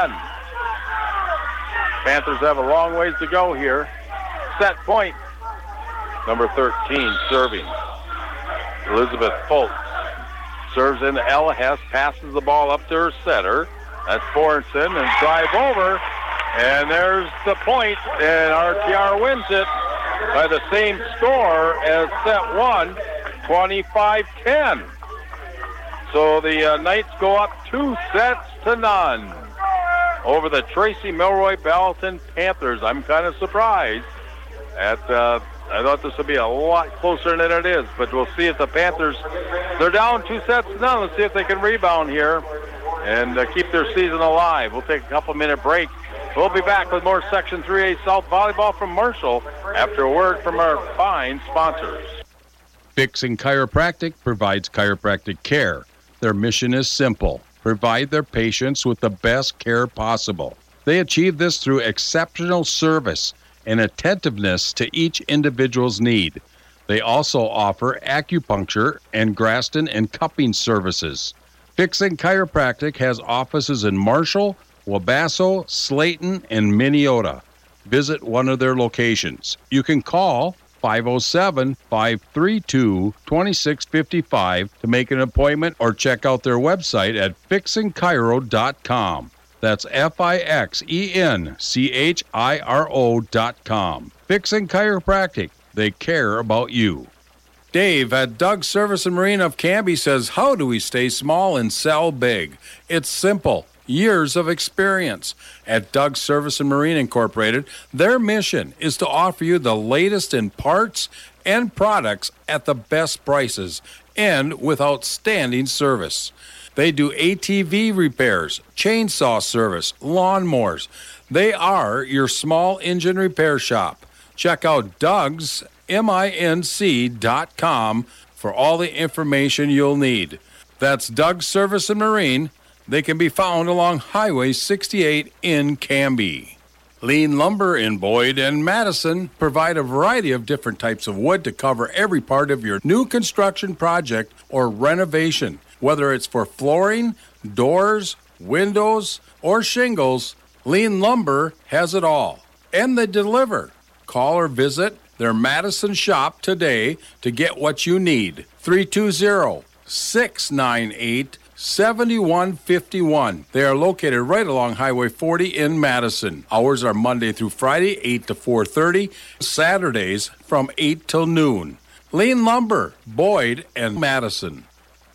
Panthers have a long ways to go here. Set point, number 13 serving. Elizabeth Foltz serves into Ella Hess, passes the ball up to her setter. That's Borenson, and drive over. And there's the point, and RTR wins it by the same score as set 1, 25-10. So the Knights go up 2-0 over the Tracy Milroy Balaton Panthers. I'm kind of surprised. I thought this would be a lot closer than it is, but we'll see if the Panthers, they're down 2-0. Let's see if they can rebound here and keep their season alive. We'll take a couple-minute break. We'll be back with more Section 3A South Volleyball from Marshall after a word from our fine sponsors. Fixing Chiropractic provides chiropractic care. Their mission is simple: provide their patients with the best care possible. They achieve this through exceptional service and attentiveness to each individual's need. They also offer acupuncture and Graston and cupping services. Fixing Chiropractic has offices in Marshall, Wabasso, Slayton, and Minneota. Visit one of their locations. You can call 507-532-2655 to make an appointment or check out their website at fixingchiro.com. That's FIXENCHIRO.com. Fixing Chiropractic. They care about you. Dave at Doug's Service and Marine of Canby says, how do we stay small and sell big? It's simple. Years of experience. At Doug's Service and Marine Incorporated, their mission is to offer you the latest in parts and products at the best prices and with outstanding service. They do ATV repairs, chainsaw service, lawnmowers. They are your small engine repair shop. Check out Doug'sMinc.com for all the information you'll need. That's Doug's Service and Marine. They can be found along Highway 68 in Canby. Lean Lumber in Boyd and Madison provide a variety of different types of wood to cover every part of your new construction project or renovation. Whether it's for flooring, doors, windows, or shingles, Lean Lumber has it all. And they deliver. Call or visit their Madison shop today to get what you need. 320-698-7151. They are located right along Highway 40 in Madison. Hours are Monday through Friday, 8 to 4:30. Saturdays from 8 till noon. Lean Lumber, Boyd, and Madison.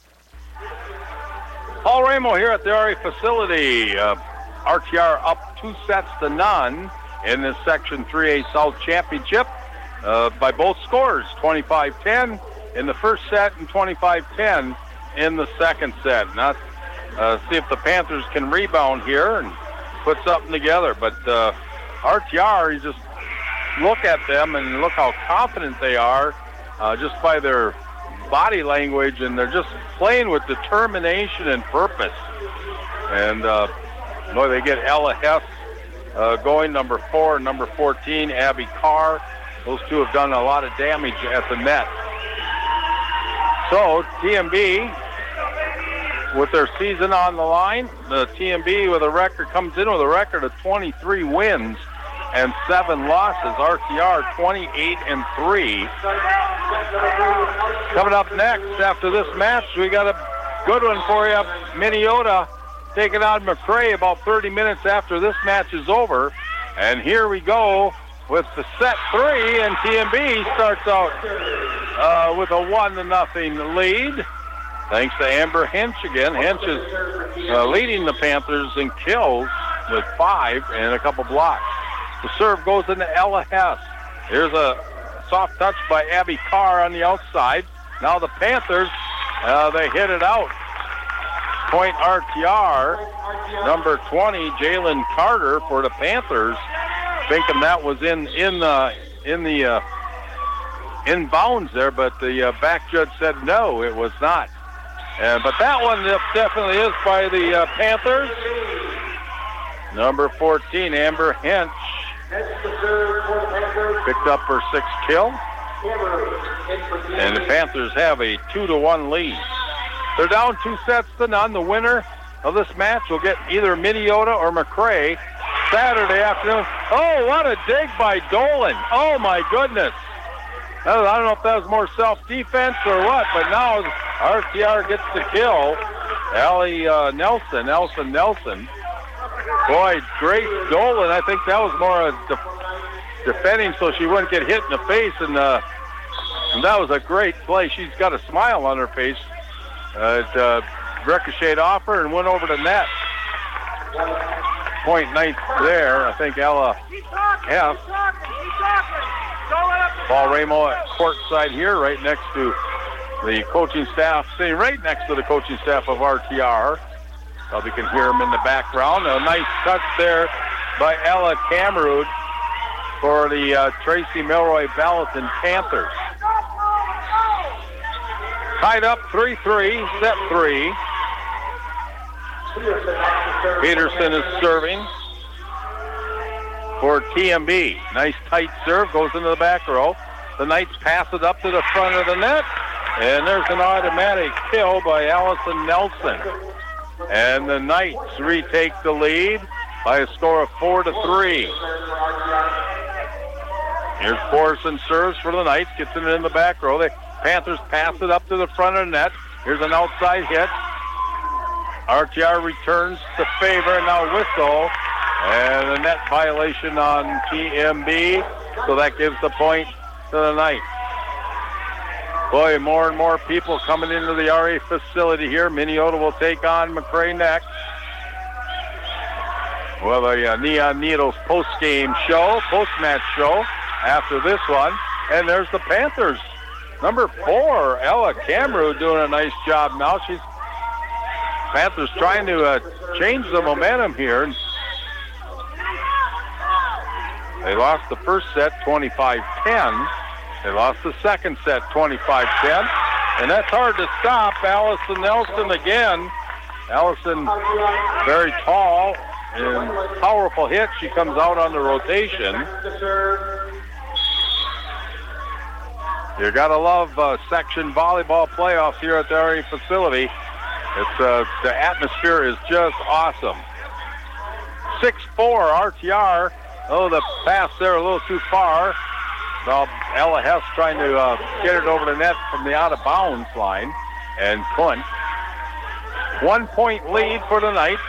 Paul Ramo here at the RA facility. RTR up 2-0 in this Section 3A South Championship by both scores, 25-10 in the first set and 25-10 in the second set. Now, see if the Panthers can rebound here and put something together. But RTR, you just look at them and look how confident they are just by their body language, and they're just playing with determination and purpose. And boy, they get Ella Hess going, number 4, and number 14, Abby Carr. Those two have done a lot of damage at the net. So TMB, with their season on the line, the TMB with a record comes in with a record of 23 wins and 7 losses. RTR 28-3. Coming up next after this match, we got a good one for you. Minneota taking on McRae about 30 minutes after this match is over. And here we go with the set 3, and TMB starts out with a 1-0 lead. Thanks to Amber Hench again. Hench is leading the Panthers in kills with 5 and a couple blocks. The serve goes into Ella Hess. Here's a soft touch by Abby Carr on the outside. Now the Panthers, they hit it out. Point RTR, number 20, Jalen Carter for the Panthers, thinking that was in bounds there, but the back judge said no, it was not. But that one definitely is by the Panthers. Number 14, Amber Hench, picked up her 6th kill. And the Panthers have a 2-1 lead. They're down 2-0. The winner of this match will get either Minneota or McRae Saturday afternoon. Oh, what a dig by Dolan. Oh, my goodness. I don't know if that was more self-defense or what, but now RTR gets the kill. Allie Nelson. Boy, Grace Dolan, I think that was more defending so she wouldn't get hit in the face, and that was a great play. She's got a smile on her face. It ricocheted off her and went over the net. Point ninth there, I think Ella Hess. Paul Ramo at courtside here, right next to the coaching staff, sitting right next to the coaching staff of RTR. Probably can hear him in the background. A nice touch there by Ella Camerud for the Tracy Milroy Ballatin Panthers. Tied up 3-3, set 3. Peterson is serving for TMB. Nice tight serve, goes into the back row. The Knights pass it up to the front of the net, and there's an automatic kill by Allison Nelson. And the Knights retake the lead by a score of 4-3. Here's Forrison serves for the Knights, gets it in the back row. The Panthers pass it up to the front of the net. Here's an outside hit. RTR returns to favor, and now whistle. And a net violation on TMB, so that gives the point to the Knights. Boy, more and more people coming into the RA facility here. Minneota will take on McRae next. Well, the Neon Needles post-match show after this one. And there's the Panthers. Number 4, Ella Cameron, doing a nice job now. Panthers trying to change the momentum here. They lost the first set 25-10. They lost the second set 25-10. And that's hard to stop. Allison Nelson again. Allison, very tall and powerful hit. She comes out on the rotation. You got to love section volleyball playoffs here at the RA facility. It's the atmosphere is just awesome. 6-4 RTR. Oh, the pass there a little too far. Well, Ella Hess trying to get it over the net from the out-of-bounds line and couldn't. 1 point lead for the Knights.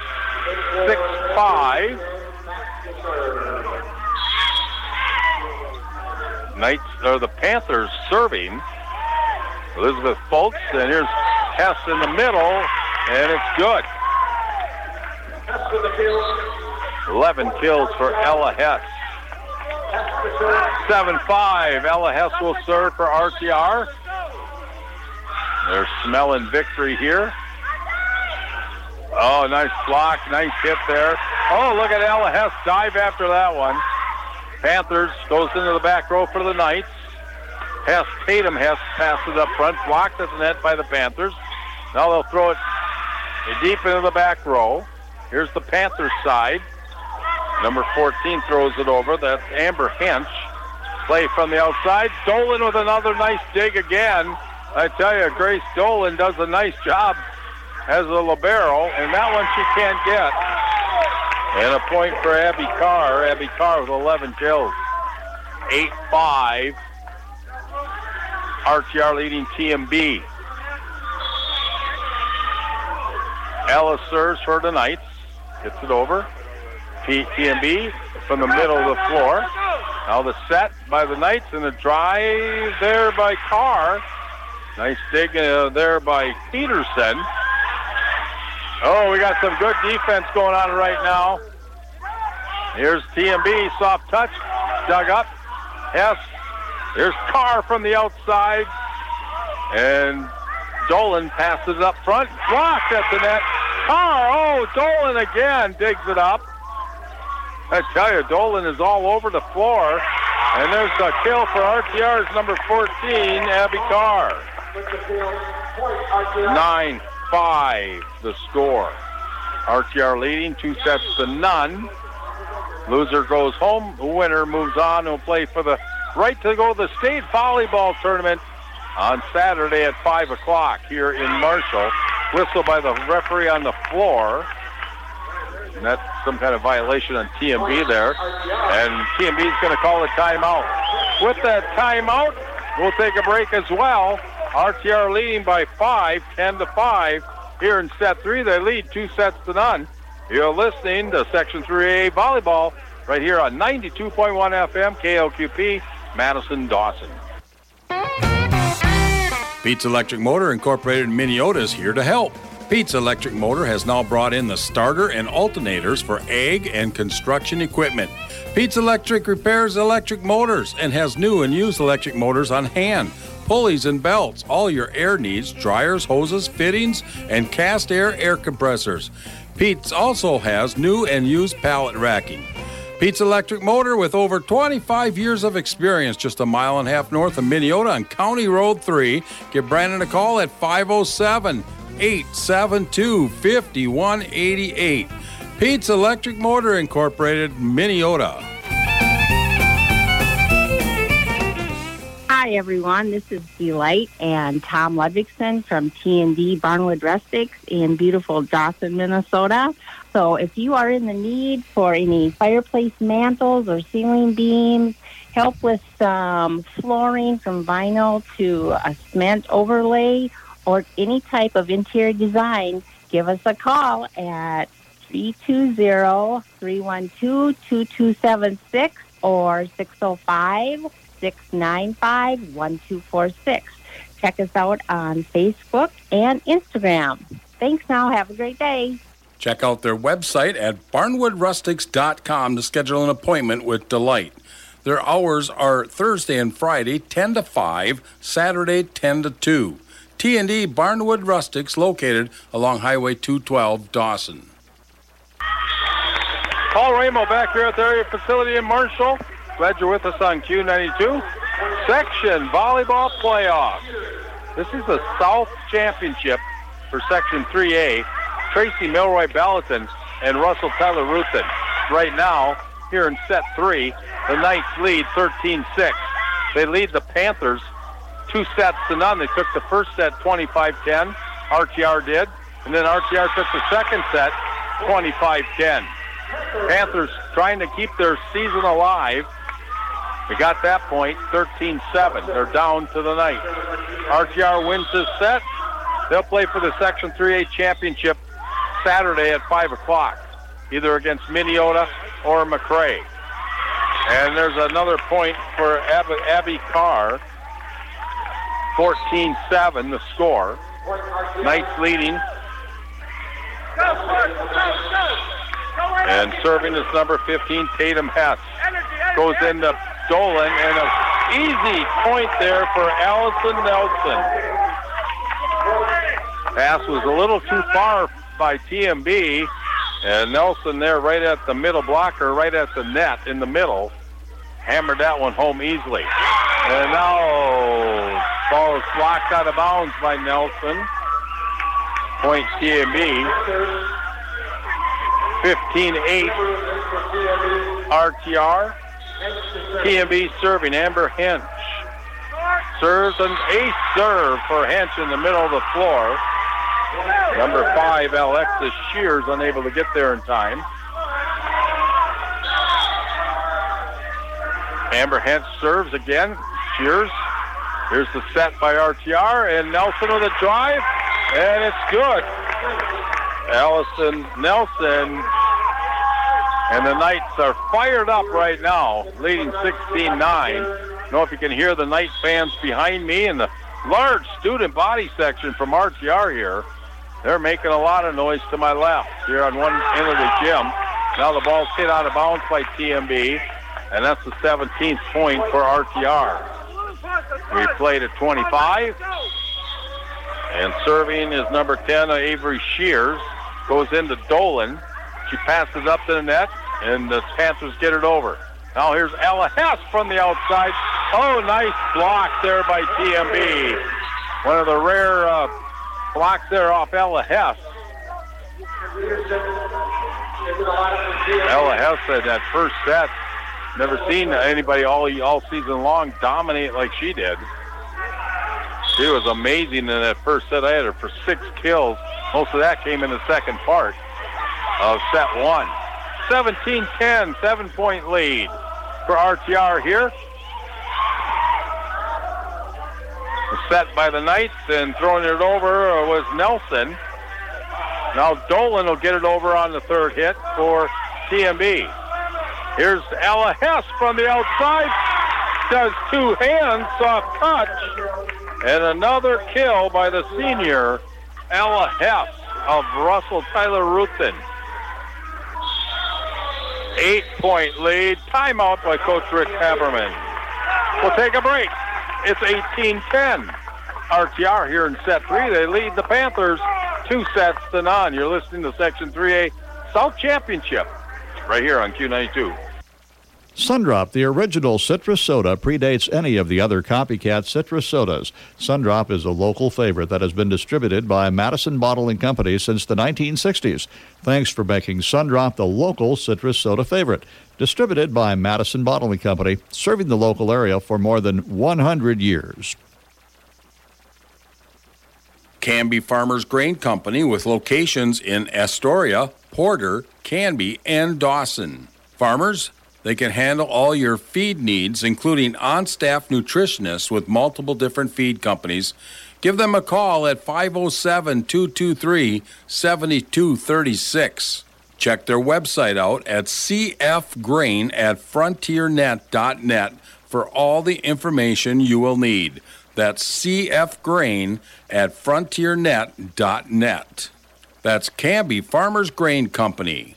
6-5. Knights, or the Panthers serving. Elizabeth Foltz, and here's Hess in the middle, and it's good. 11 kills for Ella Hess. 7-5. Ella Hess will serve for RTR. They're smelling victory here. Oh, nice block. Nice hit there. Oh, look at Ella Hess dive after that one. Panthers goes into the back row for the Knights. Tatum Hess passes up front, blocked at the net by the Panthers. Now they'll throw it deep into the back row. Here's the Panthers side. Number 14 throws it over. That's Amber Hench. Play from the outside. Dolan with another nice dig again. I tell you, Grace Dolan does a nice job as a libero, and that one she can't get. And a point for Abby Carr. Abby Carr with 11 kills. 8-5. RTR leading TMB. Ella serves for the Knights. Gets it over. TMB from the middle of the floor. Now the set by the Knights and the drive there by Carr. Nice dig there by Peterson. Oh, we got some good defense going on right now. Here's TMB, soft touch, dug up. Hess. Here's Carr from the outside. And Dolan passes it up front. Blocked at the net. Carr, oh, Dolan again digs it up. I tell you, Dolan is all over the floor. And there's a kill for RTR's number 14, Abby Carr. 9-5 the score. RTR leading 2-0. Loser goes home. The winner moves on and will play for the right to go to the state volleyball tournament on Saturday at 5 o'clock here in Marshall. Whistle by the referee on the floor. And that's some kind of violation on TMB there. And TMB is going to call a timeout. With that timeout, we'll take a break as well. RTR leading by 5, 10-5. Here in set 3, they lead 2-0. You're listening to Section 3A Volleyball right here on 92.1 FM, KLQP, Madison-Dawson. Pete's Electric Motor Incorporated in Minneota is here to help. Pete's Electric Motor has now brought in the starter and alternators for ag and construction equipment. Pete's Electric repairs electric motors and has new and used electric motors on hand, pulleys and belts, all your air needs, dryers, hoses, fittings, and cast air compressors. Pete's also has new and used pallet racking. Pete's Electric Motor with over 25 years of experience, just a mile and a half north of Minneota on County Road 3. Give Brandon a call at 507-872-5188. Pete's Electric Motor Incorporated, Minneota. Hi, everyone. This is Delight and Tom Ludvigson from T&D Barnwood Rustics in beautiful Dawson, Minnesota. So if you are in the need for any fireplace mantles or ceiling beams, help with some flooring from vinyl to a cement overlay, or any type of interior design, give us a call at 320-312-2276 or 605-695-1246. Check us out on Facebook and Instagram. Thanks now. Have a great day. Check out their website at barnwoodrustics.com to schedule an appointment with Delight. Their hours are Thursday and Friday, 10 to 5, Saturday, 10 to 2. T&D Barnwood Rustics, located along Highway 212, Dawson. Paul Ramo back here at the area facility in Marshall. Glad you're with us on Q92. Section volleyball playoffs. This is the South Championship for Section 3A. Tracy Milroy Ballatin and Russell Tyler Ruthin. Right now, here in set 3, the Knights lead 13-6. They lead the Panthers 2 sets to none. They took the first set 25-10. RTR did. And then RTR took the second set 25-10. Panthers trying to keep their season alive. They got that point, 13-7. They're down to the Knights. RTR wins this set. They'll play for the Section 3A championship Saturday at 5 o'clock, either against Minneota or McRae. And there's another point for Abby Carr. 14-7 the score. Knights leading. And serving is number 15, Tatum Hess. Goes into Dolan, and an easy point there for Allison Nelson. Pass was a little too far by TMB, and Nelson there right at the middle blocker, right at the net in the middle, hammered that one home easily. And now ball is blocked out of bounds by Nelson. Point TMB. 15-8 RTR. TMB serving. Amber Hench serves an ace serve for Hench in the middle of the floor. Number 5, Alexis Shears, unable to get there in time. Amber Hench serves again. Shears. Here's the set by RTR, and Nelson with a drive, and it's good. Allison Nelson and the Knights are fired up right now, leading 16-9. I don't know if you can hear the Knight fans behind me and the large student body section from RTR here. They're making a lot of noise to my left here on one end of the gym. Now the ball's hit out of bounds by TMB, and that's the 17th point for RTR. We played at 25, and serving is number 10, Avery Shears. Goes into Dolan. She passes up to the net, and the Panthers get it over. Now here's Ella Hess from the outside. Oh, nice block there by TMB. One of the rare blocks there off Ella Hess. Ella Hess had that first set. Never seen anybody all season long dominate like she did. She was amazing in that first set. I had her for 6 kills. Most of that came in the second part of set 1. 17-10, 7-point lead for RTR here. Set by the Knights, and throwing it over was Nelson. Now Dolan will get it over on the third hit for TMB. Here's Ella Hess from the outside. Does 2 hands, soft touch. And another kill by the senior, Ella Hess of Russell Tyler Ruthin. 8-point lead. Timeout by Coach Rick Haberman. We'll take a break. It's 18-10. RTR here in set 3. They lead the Panthers 2 sets to none. You're listening to Section 3A South Championship right here on Q92. Sundrop, the original citrus soda, predates any of the other copycat citrus sodas. Sundrop is a local favorite that has been distributed by Madison Bottling Company since the 1960s. Thanks for making Sundrop the local citrus soda favorite. Distributed by Madison Bottling Company, serving the local area for more than 100 years. Canby Farmers Grain Company with locations in Astoria, Porter, Canby, and Dawson. Farmers, they can handle all your feed needs, including on-staff nutritionists with multiple different feed companies. Give them a call at 507-223-7236. Check their website out at cfgrain@frontiernet.net for all the information you will need. That's cfgrain@frontiernet.net. That's Canby Farmers Grain Company.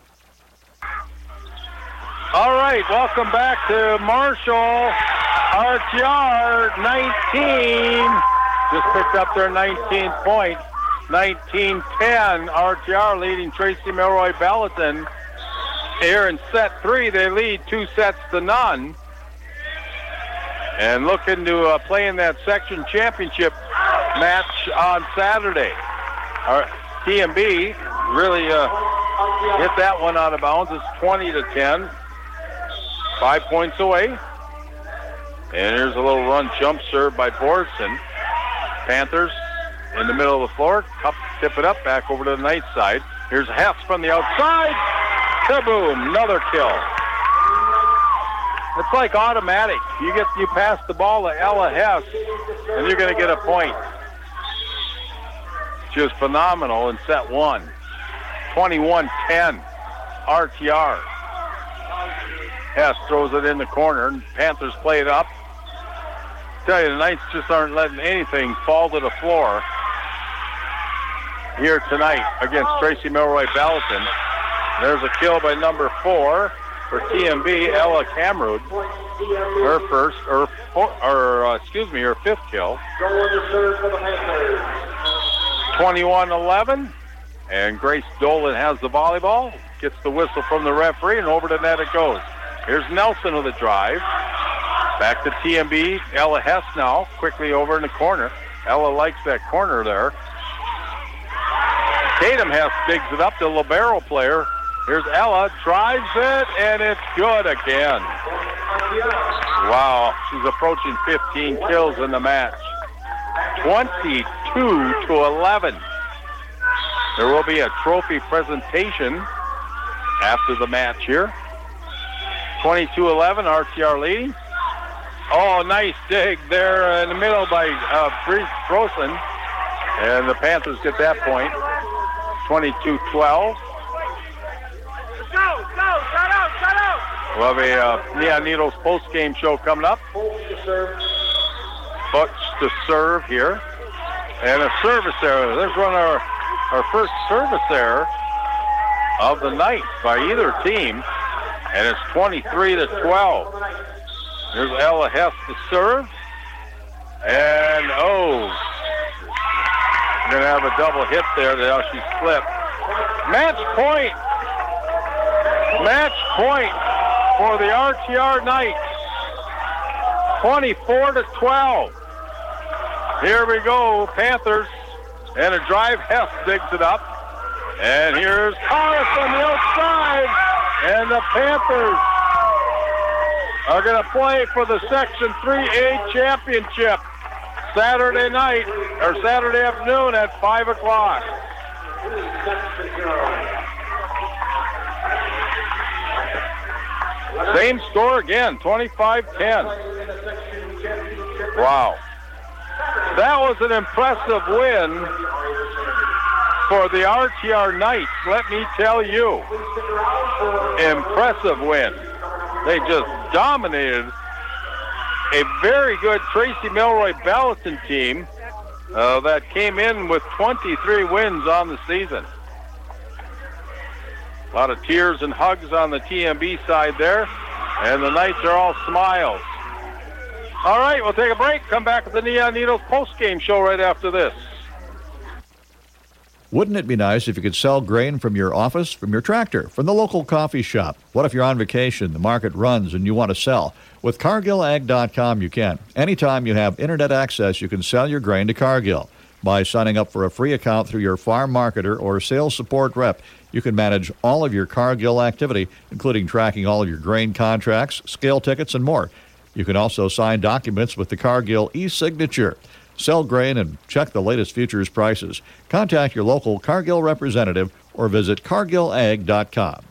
All right, welcome back to Marshall. RTR 19 just picked up their 19th point. 19-10, RTR leading Tracy Milroy Ballatin. Here in set 3, they lead 2 sets to none. And looking to play in that section championship match on Saturday. Our TMB really hit that one out of bounds. It's 20-10. 5 points away. And here's a little run jump serve by Borson. Panthers in the middle of the floor. Tip it up back over to the Knights side. Here's Hess from the outside. Kaboom, another kill. It's like automatic. You pass the ball to Ella Hess, and you're going to get a point. She was phenomenal in set one. 21-10, RTR. Hess throws it in the corner, and Panthers play it up. Tell you, the Knights just aren't letting anything fall to the floor here tonight against Tracy Milroy Balaton. There's a kill by number 4 for TMB, Ella Camrud. Her fifth kill. 21-11, and Grace Dolan has the volleyball. Gets the whistle from the referee, and over to net it goes. Here's Nelson with a drive. Back to TMB. Ella Hess now, quickly over in the corner. Ella likes that corner there. Tatum Hess digs it up, the libero player. Here's Ella, drives it, and it's good again. Wow, she's approaching 15 kills in the match. 22-11. There will be a trophy presentation after the match here. 22-11, RTR leading. Oh, nice dig there in the middle by Brosen. And the Panthers get that point. 22-12. We'll have a Neon Needles post-game show coming up. Butch to serve here. And a service error. There's one of our first service error of the night by either team. And it's 23-12. Here's Ella Hess to serve. And, we're going to have a double hit there. Now she slipped. Match point. Match point for the RTR Knights. 24-12. Here we go, Panthers. And a drive, Hess digs it up. And here's Carr on the outside. And the Panthers are going to play for the Section 3A championship Saturday night, or Saturday afternoon at 5 o'clock. Same score again, 25-10. Wow. That was an impressive win for the RTR Knights, let me tell you. Impressive win. They just dominated a very good Tracy Milroy Balaton team that came in with 23 wins on the season. A lot of tears and hugs on the TMB side there, and the Knights are all smiles. All right, we'll take a break. Come back with the Neon Needles post-game show right after this. Wouldn't it be nice if you could sell grain from your office, from your tractor, from the local coffee shop? What if you're on vacation, the market runs, and you want to sell? With CargillAg.com, you can. Anytime you have internet access, you can sell your grain to Cargill. By signing up for a free account through your farm marketer or sales support rep, you can manage all of your Cargill activity, including tracking all of your grain contracts, scale tickets, and more. You can also sign documents with the Cargill e-signature. Sell grain and check the latest futures prices. Contact your local Cargill representative or visit CargillAg.com.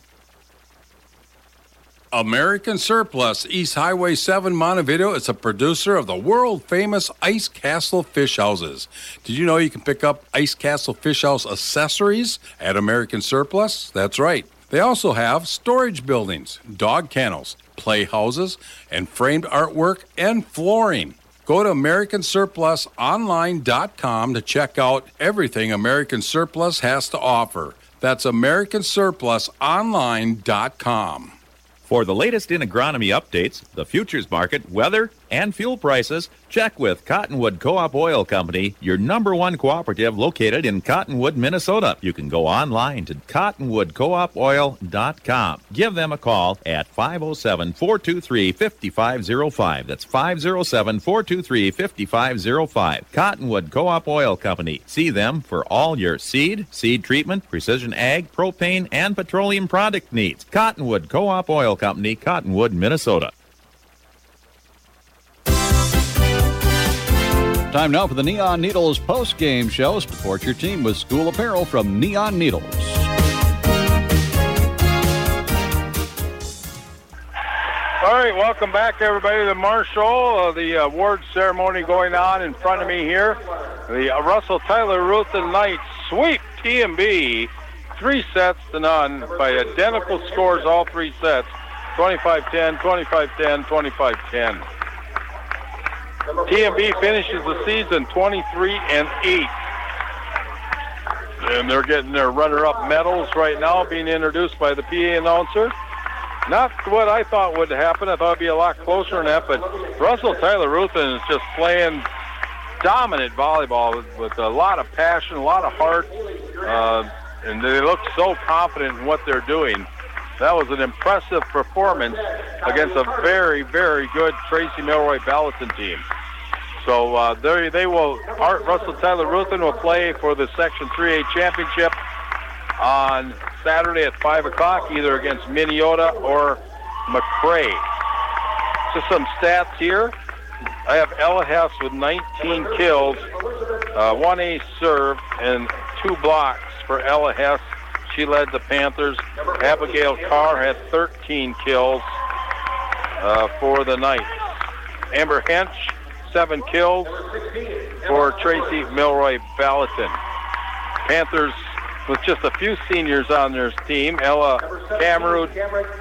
American Surplus, East Highway 7, Montevideo, is a producer of the world-famous Ice Castle Fish Houses. Did you know you can pick up Ice Castle Fish House accessories at American Surplus? That's right. They also have storage buildings, dog kennels, playhouses, and framed artwork and flooring. Go to AmericanSurplusOnline.com to check out everything American Surplus has to offer. That's AmericanSurplusOnline.com. For the latest in agronomy updates, the futures market, weather, and fuel prices, check with Cottonwood Co-op Oil Company, your #1 cooperative located in Cottonwood, Minnesota. You can go online to cottonwoodcoopoil.com. Give them a call at 507-423-5505. That's 507-423-5505. Cottonwood Co-op Oil Company. See them for all your seed treatment, precision ag, propane, and petroleum product needs. Cottonwood Co-op Oil Company, Cottonwood, Minnesota. Time now for the Neon Needles post-game show. Support your team with school apparel from Neon Needles. All right, welcome back, everybody, to Marshall. The award ceremony going on in front of me here. The Russell Tyler Ruthin Knights sweep TMB 3-0 by identical scores all 3 sets, 25-10, 25-10, 25-10. TMB finishes the season 23-8. And they're getting their runner-up medals right now, being introduced by the PA announcer. Not what I thought would happen. I thought it'd be a lot closer than that, but Russell Tyler Ruthin is just playing dominant volleyball with a lot of passion, a lot of heart, and they look so confident in what they're doing. That was an impressive performance against a very, very good Tracy Milroy Ballatin team. So they will. Russell Tyler Ruthin will play for the Section 3A championship on Saturday at 5 o'clock, either against Minneota or McRae. Just some stats here. I have Ella Hess with 19 kills, 1 ace serve, and 2 blocks for Ella Hess. She led the Panthers. Abigail Carr had 13 kills for the Knights. Amber Hench, 7 kills for Tracy Milroy Ballatin. Panthers with just a few seniors on their team. Ella Cameron,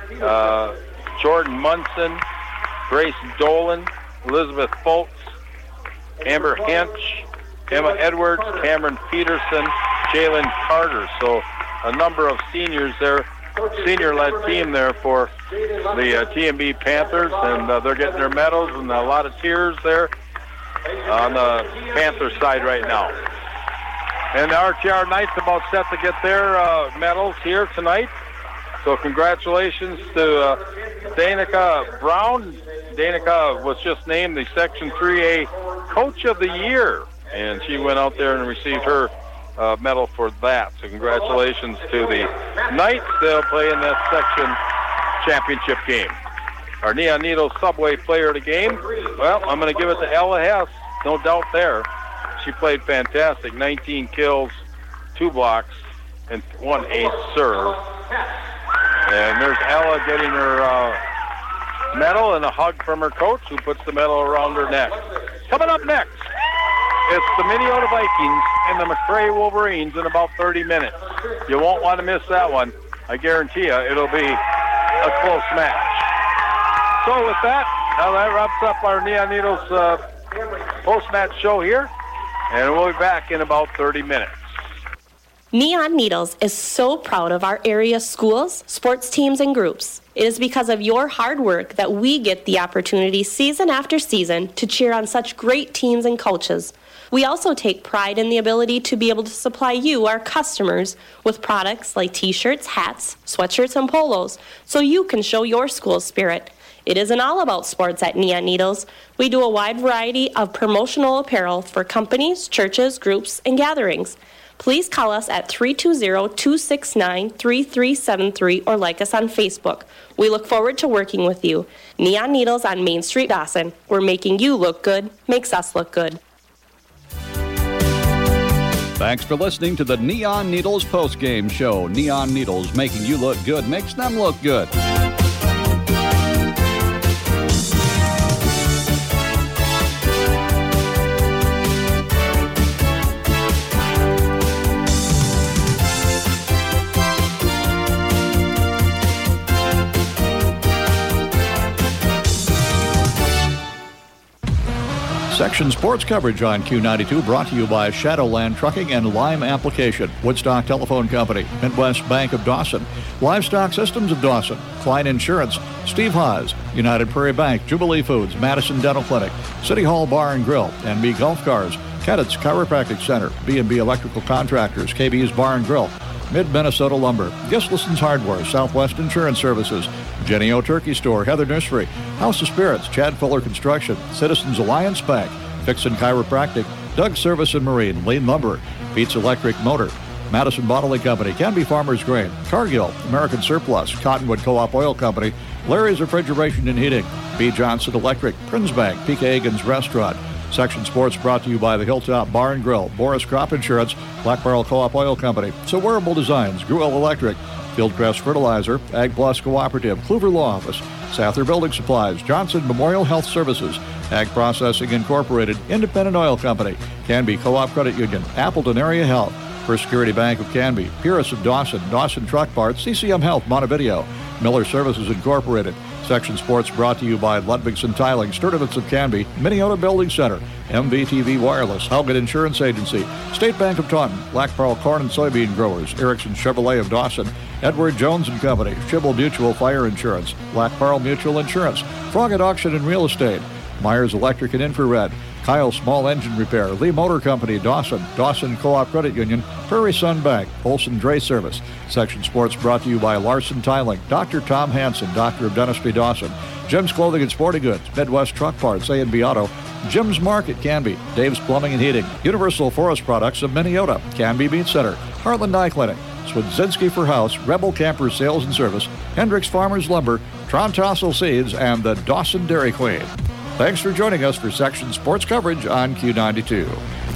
Jordan Munson, Grace Dolan, Elizabeth Foltz, Amber Hench, Emma Edwards, Cameron Peterson, Jalen Carter. So a number of seniors there, senior-led team there for the TMB Panthers, and they're getting their medals, and a lot of tears there on the Panther side right now. And the RTR Knights about set to get their medals here tonight. So congratulations to Danica Brown. Danica was just named the Section 3A Coach of the Year, and she went out there and received her medal for that. So congratulations to the Knights. They'll play in that section championship game. Our Neon Needles Subway player of the game, well, I'm going to give it to Ella Hess. No doubt there. She played fantastic. 19 kills, 2 blocks, and 1 ace serve. And there's Ella getting her medal and a hug from her coach, who puts the medal around her neck. Coming up next, it's the Minneota Vikings and the McRae Wolverines in about 30 minutes. You won't want to miss that one. I guarantee you it'll be a close match. So with that, that wraps up our Neon Needles post-match show here, and we'll be back in about 30 minutes. Neon Needles is so proud of our area schools, sports teams, and groups. It is because of your hard work that we get the opportunity season after season to cheer on such great teams and coaches. We also take pride in the ability to be able to supply you, our customers, with products like t-shirts, hats, sweatshirts, and polos, so you can show your school's spirit. It isn't all about sports at Neon Needles. We do a wide variety of promotional apparel for companies, churches, groups, and gatherings. Please call us at 320-269-3373 or like us on Facebook. We look forward to working with you. Neon Needles on Main Street, Dawson. We're making you look good, makes us look good. Thanks for listening to the Neon Needles postgame show. Neon Needles, making you look good makes them look good. Section Sports coverage on Q92 brought to you by Shadowland Trucking and Lime Application, Woodstock Telephone Company, Midwest Bank of Dawson, Livestock Systems of Dawson, Klein Insurance, Steve Haas, United Prairie Bank, Jubilee Foods, Madison Dental Clinic, City Hall Bar and Grill, NB Golf Cars, Kettitz Chiropractic Center, B&B Electrical Contractors, KB's Bar and Grill, Mid-Minnesota Lumber, Gislison's Hardware, Southwest Insurance Services, Jenny O Turkey Store, Heather Nursery, House of Spirits, Chad Fuller Construction, Citizens Alliance Bank, Fixin Chiropractic, Doug Service and Marine, Lean Lumber, Pete's Electric Motor, Madison Bottling Company, Canby Farmers Grain, Cargill, American Surplus, Cottonwood Co-op Oil Company, Larry's Refrigeration and Heating, B. Johnson Electric, Prince Bank, P.K. Egan's Restaurant. Section Sports brought to you by the Hilltop Bar and Grill, Boris Crop Insurance, Black Barrel Co-op Oil Company, So Wearable Designs, Gruel Electric, Fieldcrest Fertilizer, Ag Plus Cooperative, Kluver Law Office, Sather Building Supplies, Johnson Memorial Health Services, Ag Processing Incorporated, Independent Oil Company, Canby Co-op Credit Union, Appleton Area Health, First Security Bank of Canby, Purist of Dawson, Dawson Truck Parts, CCM Health, Montevideo, Miller Services Incorporated. Section Sports brought to you by Ludwigson Tiling, Sturdivants of Canby, Minneota Building Center, MVTV Wireless, Haugen Insurance Agency, State Bank of Taunton, Black Pearl Corn and Soybean Growers, Erickson Chevrolet of Dawson, Edward Jones and Company, Schibble Mutual Fire Insurance, Black Pearl Mutual Insurance, Frogget Auction and Real Estate, Myers Electric and Infrared, Kyle Small Engine Repair, Lee Motor Company, Dawson, Dawson Co-op Credit Union, Prairie Sun Bank, Olson Dray Service. Section Sports brought to you by Larson Tiling, Dr. Tom Hansen, Doctor of Dentistry, Dawson, Jim's Clothing and Sporting Goods, Midwest Truck Parts, A&B Auto, Jim's Market, Canby, Dave's Plumbing and Heating, Universal Forest Products of Minneota, Canby Meat Center, Heartland Eye Clinic, Swedzinski for House, Rebel Campers Sales and Service, Hendricks Farmers Lumber, Trontossel Seeds, and the Dawson Dairy Queen. Thanks for joining us for Section Sports coverage on Q92.